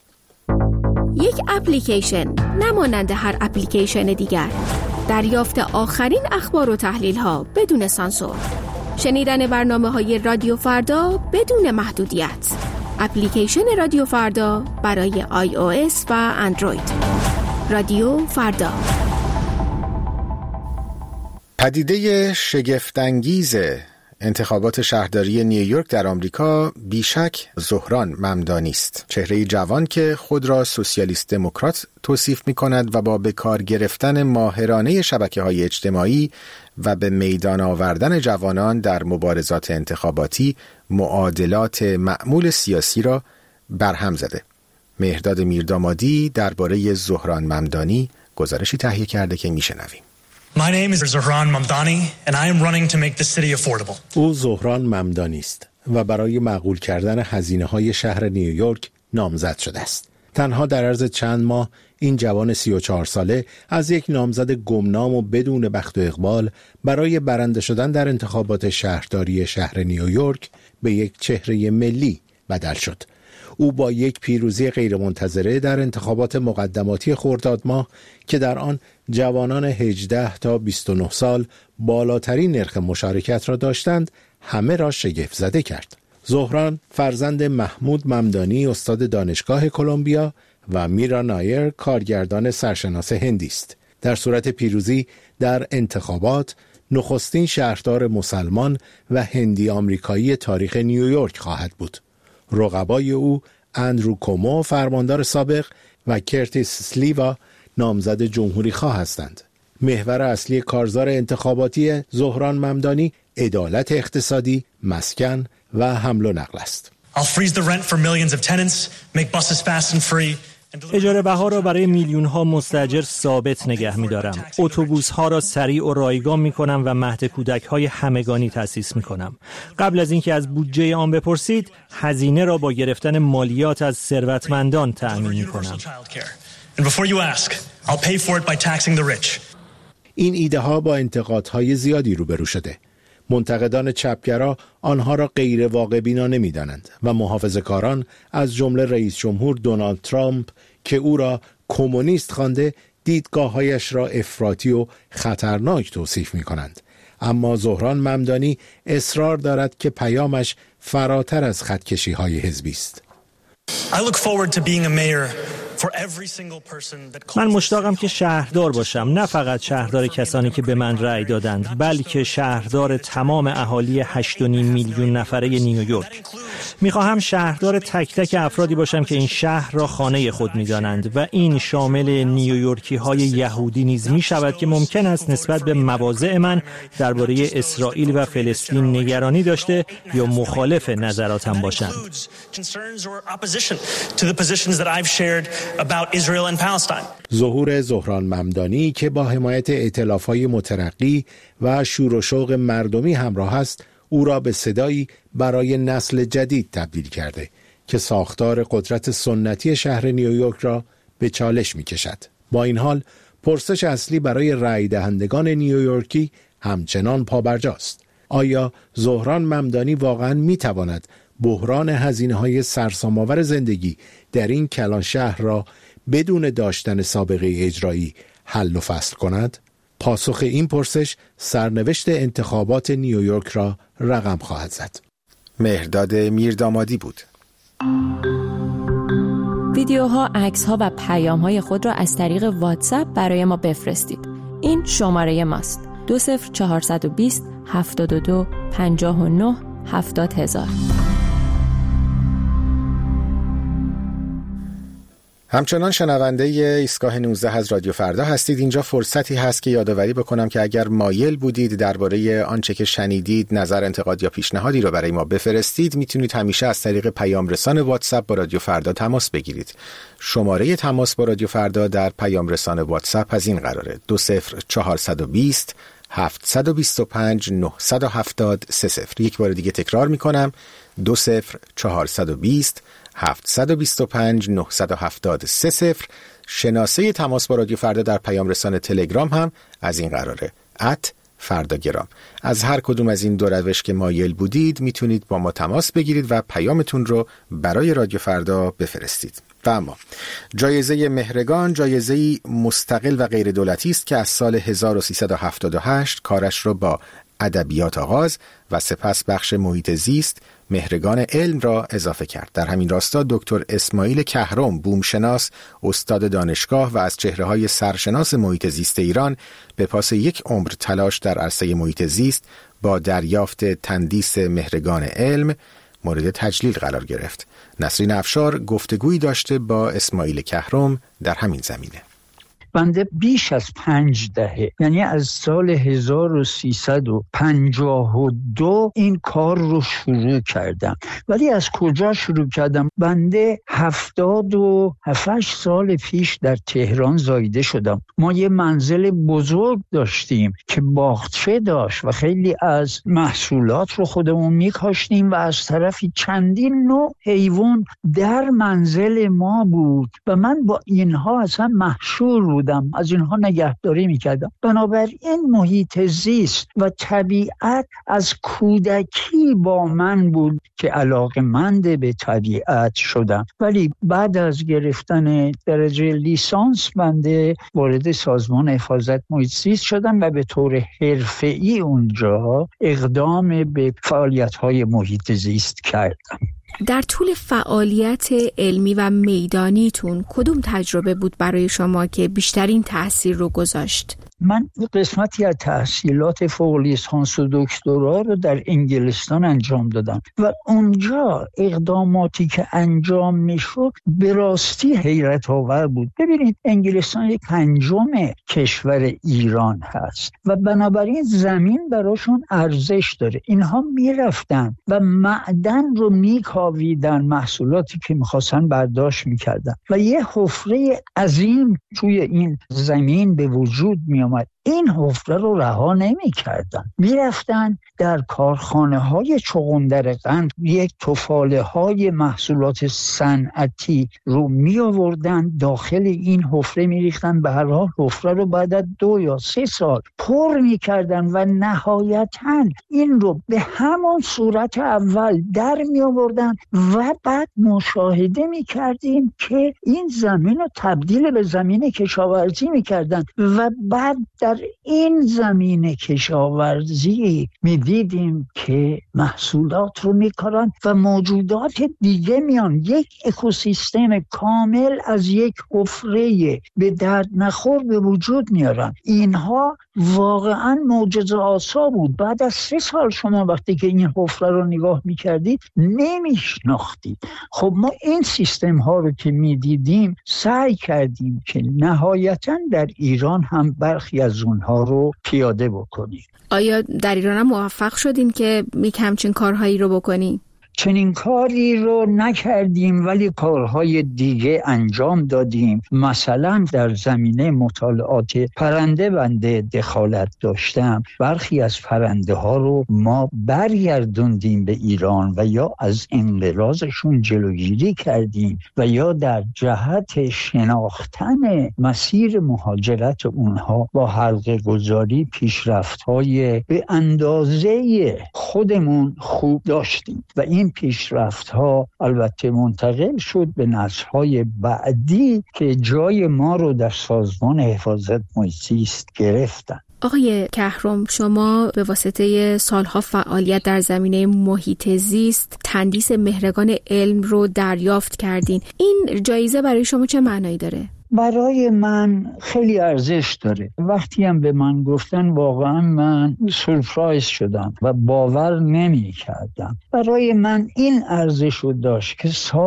یک اپلیکیشن نمانند هر اپلیکیشن دیگر، دریافت آخرین اخبار و تحلیل ها بدون سانسور، شنیدن برنامه های رادیو فردا بدون محدودیت. اپلیکیشن رادیو فردا برای آی او اس و اندروید. رادیو فردا. پدیده شگفت‌انگیز انتخابات شهرداری نیویورک در آمریکا بیشک زهران ممدانی است. چهره جوان که خود را سوسیالیست دموکرات توصیف می‌کند و با به کار گرفتن ماهرانه شبکه‌های اجتماعی و به میدان آوردن جوانان در مبارزات انتخاباتی معادلات معمول سیاسی را برهم زده. مهرداد میردامادی درباره زهران ممدانی گزارشی تهیه کرده که میشنویم. My name is Zohran Mamdani and I am running to make the city affordable. او زهران ممدانی است و برای معقول کردن هزینه‌های شهر نیویورک نامزد شده است. تنها در عرض چند ماه این جوان سی و چهار ساله از یک نامزد گمنام و بدون بخت و اقبال برای برنده شدن در انتخابات شهرداری شهر نیویورک به یک چهره ملی بدل شد. او با یک پیروزی غیرمنتظره در انتخابات مقدماتی خرداد ماه که در آن جوانان هجده تا بیست و نه سال بالاترین نرخ مشارکت را داشتند، همه را شگفت زده کرد. زهران فرزند محمود ممدانی استاد دانشگاه کلمبیا و میرا نایر کارگردان سرشناس هندی است. در صورت پیروزی در انتخابات نخستین شهردار مسلمان و هندی آمریکایی تاریخ نیویورک خواهد بود. رقبای او اندرو کومو فرماندار سابق و کرتیس سلیوا نامزد جمهوری خواه هستند. محور اصلی کارزار انتخاباتی زهران ممدانی عدالت اقتصادی، مسکن و حمل و نقل است. اجاره بها را برای میلیون ها مستاجر ثابت نگه می دارم. اتوبوس ها را سریع و رایگان می کنم و مهد کودک های همگانی تأسیس می کنم. قبل از اینکه از بودجه آن بپرسید، هزینه را با گرفتن مالیات از ثروتمندان تأمین می کنم. این ایده ها با انتقادهای زیادی روبرو شده. منتقدان چپگرا آنها را غیر واقع بینا نمی‌دانند و محافظه‌کاران از جمله رئیس جمهور دونالد ترامپ که او را کمونیست خوانده، دیدگاه‌هایش را افراطی و خطرناک توصیف می‌کنند. اما زهران ممدانی اصرار دارد که پیامش فراتر از خطکشی‌های حزبی است. من مشتاقم که شهردار باشم، نه فقط شهردار کسانی که به من رأی دادند، بلکه شهردار تمام اهالی هشت و نیم میلیون نفره نیویورک. میخواهم شهردار تک تک افرادی باشم که این شهر را خانه خود میدانند و این شامل نیویورکی های یهودی نیز می شود که ممکن است نسبت به مواضع من درباره اسرائیل و فلسطین نگرانی داشته یا مخالف نظراتم باشند. ظهور زهران ممدانی که با حمایت ائتلاف‌های مترقی و شور و شوق مردمی همراه است، او را به صدایی برای نسل جدید تبدیل کرده که ساختار قدرت سنتی شهر نیویورک را به چالش می‌کشد. با این حال پرسش اصلی برای رأی دهندگان نیویورکی همچنان پابرجاست. آیا زهران ممدانی واقعاً می‌تواند بحران هزینه‌های سرسام‌آور زندگی در این کلان شهر را بدون داشتن سابقه اجرایی حل و فصل کند؟ پاسخ این پرسش سرنوشت انتخابات نیویورک را رقم خواهد زد. مهرداد میردامادی بود. ویدیوها، عکس‌ها و پیام‌های خود را از طریق واتساپ برای ما بفرستید. این شماره ماست: دو صفر چهارصد و بیست هفتاد و دو پنجاه و نه هفتاد هزار. همچنان شنونده ایستگاه نوزده از رادیو فردا هستید. اینجا فرصتی هست که یادآوری بکنم که اگر مایل بودید درباره آنچه که شنیدید نظر، انتقاد یا پیشنهادی رو برای ما بفرستید، میتونید همیشه از طریق پیام رسان واتساپ با رادیو فردا تماس بگیرید. شماره تماس با رادیو فردا در پیام رسان واتساپ از این قراره: دو صفر چهارصد و بیست هفتصد و بیست و پنج نهصد و هفتاد سه صفر. یک بار دیگه تکرار میکنم: دو صفر چهارصد و بیست هفتصد و بیست و پنج نهصد و هفتاد سه صفر. شناسه تماس با رادیو فردا در پیام رسان تلگرام هم از این قراره: ات فرداگرام. از هر کدوم از این دو روش که مایل بودید میتونید با ما تماس بگیرید و پیامتون رو برای رادیو فردا بفرستید. و اما جایزه مهرگان جایزه مستقل و غیر دولتی است که از سال هزار و سیصد و هفتاد و هشت کارش رو با ادبیات آغاز و سپس بخش محیط زیست مهرگان علم را اضافه کرد. در همین راستا دکتر اسماعیل کهرم، بومشناس، استاد دانشگاه و از چهره‌های سرشناس محیط زیست ایران، به پاس یک عمر تلاش در عرصه محیط زیست با دریافت تندیس مهرگان علم مورد تجلیل قرار گرفت. نسرین افشار گفتگویی داشته با اسماعیل کهرم در همین زمینه. بنده بیش از پنج دهه، یعنی از سال هزار و سیصد و پنجاه و دو این کار رو شروع کردم. ولی از کجا شروع کردم؟ بنده هفتاد و هفت سال پیش در تهران زایده شدم. ما یه منزل بزرگ داشتیم که باغچه داشت و خیلی از محصولات رو خودمون میکاشتیم و از طرفی چندین نوع حیوان در منزل ما بود و من با اینها اصلا محشور بودم، از اینها نگهداری میکردم. بنابراین محیط زیست و طبیعت از کودکی با من بود که علاقه‌مند به طبیعت شدم. ولی بعد از گرفتن درجه لیسانس بنده وارد سازمان حفاظت محیط زیست شدم و به طور حرفه‌ای اونجا اقدام به فعالیت‌های محیط زیست کردم. در طول فعالیت علمی و میدانیتون کدوم تجربه بود برای شما که بیشترین تأثیر رو گذاشت؟ من قسمتی از تحصیلات فوق لیسانس و دکترا رو در انگلستان انجام دادم و اونجا اقداماتی که انجام میشد به راستی حیرت آور بود. ببینید انگلستان یک پنجم کشور ایران هست و بنابراین زمین براشون ارزش داره. اینها میرفتن و معدن رو میکاویدن، محصولاتی که میخواستن برداشت میکردن و یه حفره عظیم توی این زمین به وجود میامد. این حفره رو رها نمی کردن، می رفتن در کارخانه های چغندر قند یک تفاله های محصولات صنعتی رو می آوردن داخل این حفره می ریختن. به هر حال حفره رو بعد از دو یا سه سال پر می کردن و نهایتاً این رو به همان صورت اول در می آوردن و بعد مشاهده می کردیم که این زمین رو تبدیل به زمین کشاورزی می کردن و بعد در این زمین کشاورزی می دیدیم که محصولات رو می کارن و موجودات دیگه میان، یک اکوسیستم کامل از یک حفره به درد نخور به وجود میارن. اینها واقعا معجزه آسا بود. بعد از سه سال شما وقتی که این حفره رو نگاه می کردید نمی شناختید. خب ما این سیستم ها رو که می دیدیم سعی کردیم که نهایتا در ایران هم برخی از اونها رو پیاده بکنیم. آیا در ایران هم موفق شدین که یک همچین کارهایی رو بکنین؟ چنین کاری رو نکردیم ولی کارهای دیگه انجام دادیم. مثلا در زمینه مطالعات پرنده بنده دخالت داشتم. برخی از پرنده ها رو ما برگردوندیم به ایران و یا از انقراضشون جلوگیری کردیم و یا در جهت شناختن مسیر مهاجرت اونها با حلقه گذاری پیشرفت‌های به اندازه خودمون خوب داشتیم و این پیشرفت ها البته منتقل شد به نسل های بعدی که جای ما رو در سازمان حفاظت محیط زیست گرفتن. آقای کهرم، شما به واسطه سالها فعالیت در زمینه محیط زیست تندیس مهرگان علم رو دریافت کردین. این جایزه برای شما چه معنایی داره؟ برای من خیلی ارزش داره. وقتی هم به من گفتن واقعا من سورپرایز شدم و باور نمی کردم. برای من این ارزش رو داشت که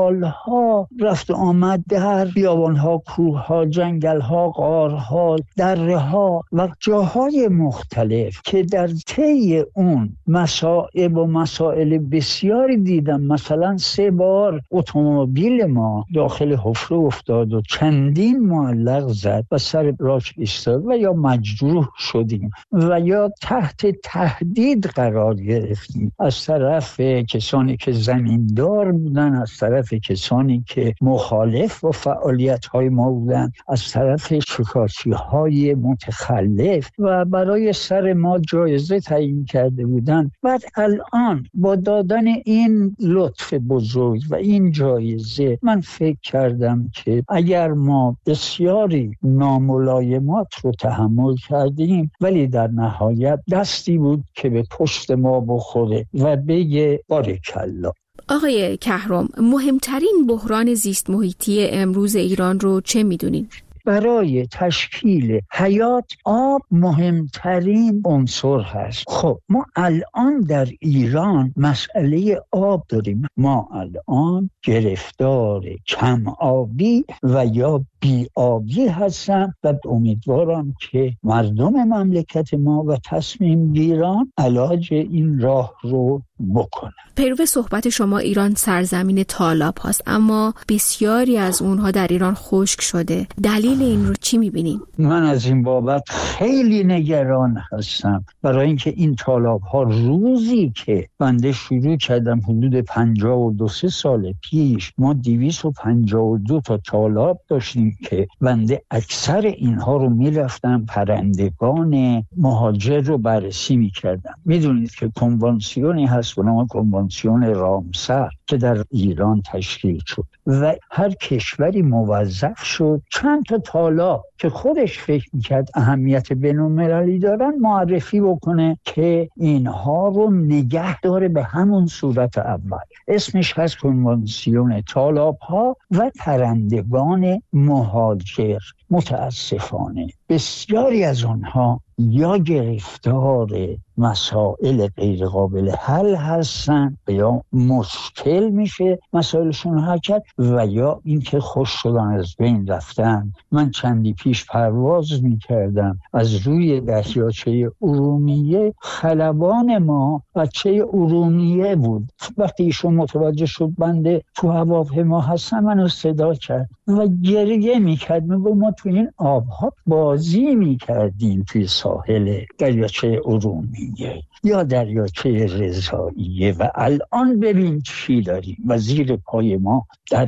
سالها رفت و آمد در بیابانها، کوهها، جنگلها، غارها، دره‌ها و جاهای مختلف که در طی اون مصائب و مسائل بسیاری دیدم. مثلا سه بار اتومبیل ما داخل حفره افتاد و چندین معلق زد و سر راش ایستاد و یا مجروح شدیم و یا تحت تهدید قرار گرفتیم از طرف کسانی که زمیندار بودن، از طرف کسانی که مخالف با فعالیت‌های ما بودن، از طرف شکارچی‌های متخلف و برای سر ما جایزه تعیین کرده بودن. بعد الان با دادن این لطف بزرگ و این جایزه من فکر کردم که اگر ما بسیاری ناملایمات رو تحمل کردیم ولی در نهایت دستی بود که به پشت ما بخوره و بگه بارکالله. آقای کهرم، مهمترین بحران زیست محیطی امروز ایران رو چه میدونین؟ برای تشکیل حیات آب مهمترین عنصر هست. خب ما الان در ایران مسئله آب داریم. ما الان گرفتار کم آبی و یا بی‌آبی هستم و امیدوارم که مردم مملکت ما و تصمیم گیران علاج این راه رو بکنن. پیرو صحبت شما ایران سرزمین تالاب هاست، اما بسیاری از اونها در ایران خشک شده. دلیل این رو چی میبینین؟ من از این بابت خیلی نگران هستم، برای اینکه این تالاب ها روزی که بنده شروع کردم حدود پنجاه و دو سه سال پیش ما دویست و پنجاه و دو تا تالاب داشتیم که بنده اکثر اینها رو میرفتم پرندگان مهاجر رو بررسی میکردم. میدونید که کنوانسیونی هست به نام کنوانسیون رامسر که در ایران تشکیل شد و هر کشوری موظف شد چند تا تالاب که خودش فکر میکرد اهمیت بین‌المللی دارن معرفی بکنه که اینها رو نگه داره به همون صورت اول. اسمش هست کنوانسیون تالاب ها و پرندگان مهاجر. متاسفانه بسیاری از آنها یا گرفتار مسائل غیر قابل حل هستن یا مشکل میشه مسائلشون حل کرد و یا اینکه خوش شدن از بین رفتن. من چندی پیش پرواز میکردم از روی دریاچه ارومیه، خلبان ما بچه ارومیه بود. وقتی ایشون متوجه شد بنده تو هواپیما هستم منو صدا کرد و گریه میکرد، میگو ما تو این آبها بازی میکردیم توی ساحل دریاچه ارومیه یا دریاچه رضاییه و الان ببین چی داریم و زیر پای ما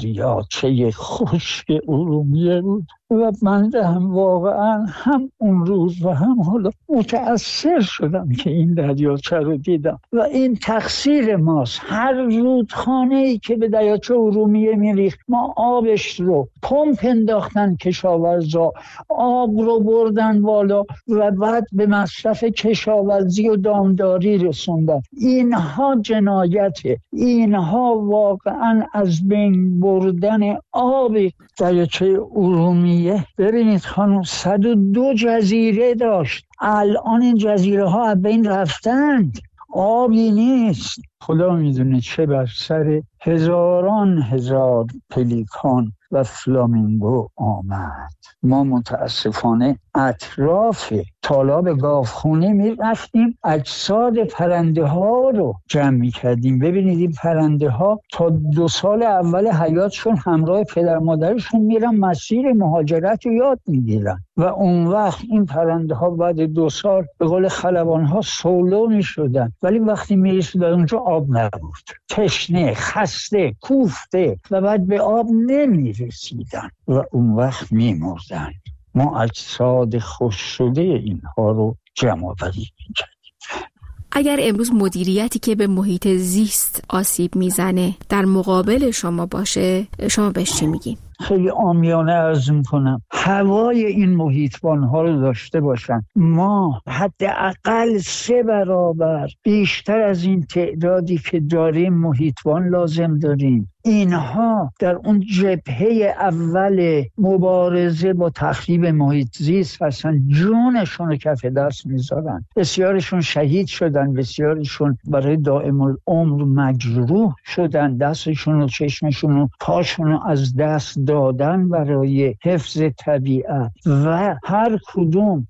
دریاچه خشک ارومیه بود و من هم واقعا هم اون روز و هم حالا متأثر شدم که این دریاچه رو دیدم و این تقصیر ماست. هر رودخانه‌ای که به دریاچه ارومیه میریخت ما آبش رو پمپ انداختن، کشاورزا آب رو بردن بالا و بعد به مصرف کشاورزی و دامداری رسوندن. اینها جنایته، اینها واقعا از بین بردن آب دریاچه ارومیه. ببینید خانم صد و دو جزیره داشت، الان این جزیره ها از بین رفتند، آبی نیست. خدا میدونه چه بر سر هزاران هزار پلیکان و فلامینگو آمد. ما متاسفانه اطراف تالاب گاوخونه می رفتیم اجساد پرنده ها رو جمع می کردیم. ببینید این پرنده ها تا دو سال اول حیاتشون همراه پدر مادرشون میرن مسیر مهاجرت رو یاد میگیرن و اون وقت این پرنده ها بعد دو سال به قول خلبان ها سولو می شدن، ولی وقتی می رسیدن اونجا آب نبود، تشنه، خسته، کوفته و بعد به آب نمی رسیدن و اون وقت می مردن. ما اجساد خوش شده اینها رو جمع آوری می‌کردیم. اگر امروز مدیریتی که به محیط زیست آسیب میزنه در مقابل شما باشه، شما بهش چی میگین؟ خیلی عامیانه عرض میکنم هوای این محیطبان ها رو داشته باشن. ما حداقل سه برابر بیشتر از این تعدادی که داریم محیطبان لازم داریم. اینها در اون جبهه اول مبارزه با تخریب محیط زیست هستن، جونشون رو کف دست میذارن. بسیارشون شهید شدن، بسیارشون برای دائم العمر مجروح شدن، دستشون و چشمشون و پاشون رو از دست دادن برای حفظ طبیعت و هر کدوم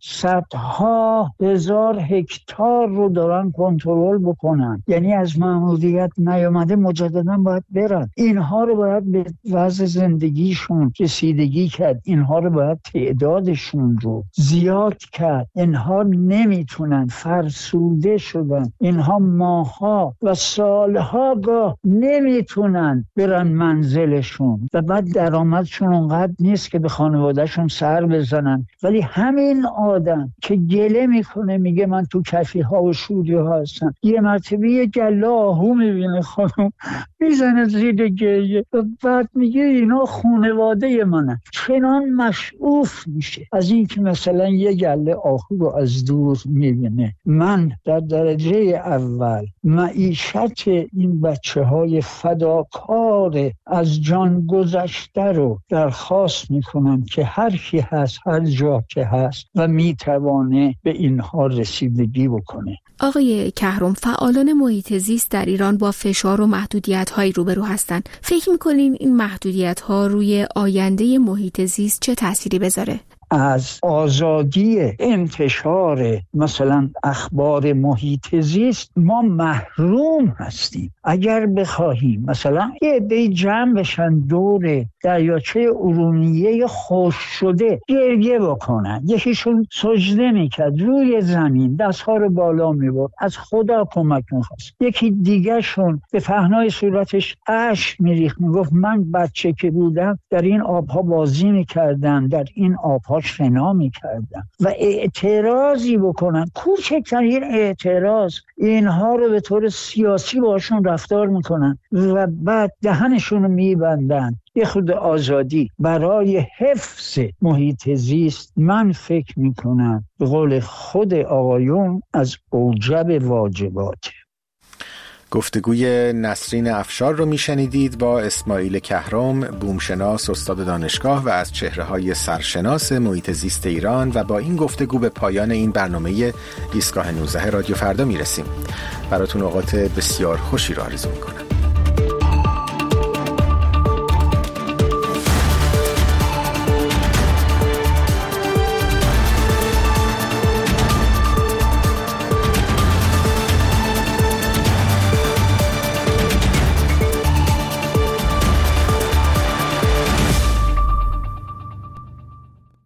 صدها هزار هکتار رو دارن کنترل بکنن. یعنی از مأموریت نیامده مجددا باید برن. اینها رو باید به وضع زندگیشون رسیدگی کرد، اینها رو باید تعدادشون رو زیاد کرد. اینها نمیتونن، فرسوده شدن، اینها ماها و سالها گاه نمیتونن برن منزلشون و بعد درآمدشون اونقدر نیست که به خانوادهشون سر بزنن. ولی همین آدم که گله میکنه میگه من تو کفی ها و شوری ها هستم، یه مرتبه یه گله آهو میبینه خانم میزنه زیر گریه و بعد میگه اینا خانواده منن، چنان مشعوف میشه از این که مثلا یه گله آهو رو از دور میبینه. من در درجه اول معیشت این بچه های فداکار از جان گذشته رو درخواست میکنم که هر کی هست، هر جا که هست و میتوانه به اینها رسیدگی بکنه. آقای کهرم، فعالان محیط زیست در ایران با فشار و محدودیت‌هایی روبرو هستند. فکر می‌کنین این محدودیت‌ها روی آینده محیط زیست چه تأثیری بذاره؟ از آزادی انتشار مثلا اخبار محیط زیست ما محروم هستیم. اگر بخواهیم مثلا یه عده جمع بشن دور دریاچه ارومیه خشک شده گریه بکنن، یکیشون سجده میکرد روی زمین دستها رو بالا میبرد از خدا کمک میخواست، یکی دیگه شون به پهنای صورتش اشک میریخت میگفت من بچه که بودم در این آبها بازی میکردم، در این آبها شنا میکردم و اعتراضی بکنن، کوچکترین اعتراض اینها رو به طور سیاسی باشون رفتار میکنن و بعد دهنشون رو میبندن. یه خود آزادی برای حفظ محیط زیست من فکر میکنم به قول خود آقایون از اوجب واجبات. گفتگوی نسرین افشار رو میشنیدید با اسماعیل کهرم، بومشناس استاد دانشگاه و از چهره‌های سرشناس محیط زیست ایران، و با این گفتگو به پایان این برنامه ایستگاه نوزده رادیو فردا میرسیم. براتون اوقات بسیار خوشی را آرزو میکنم.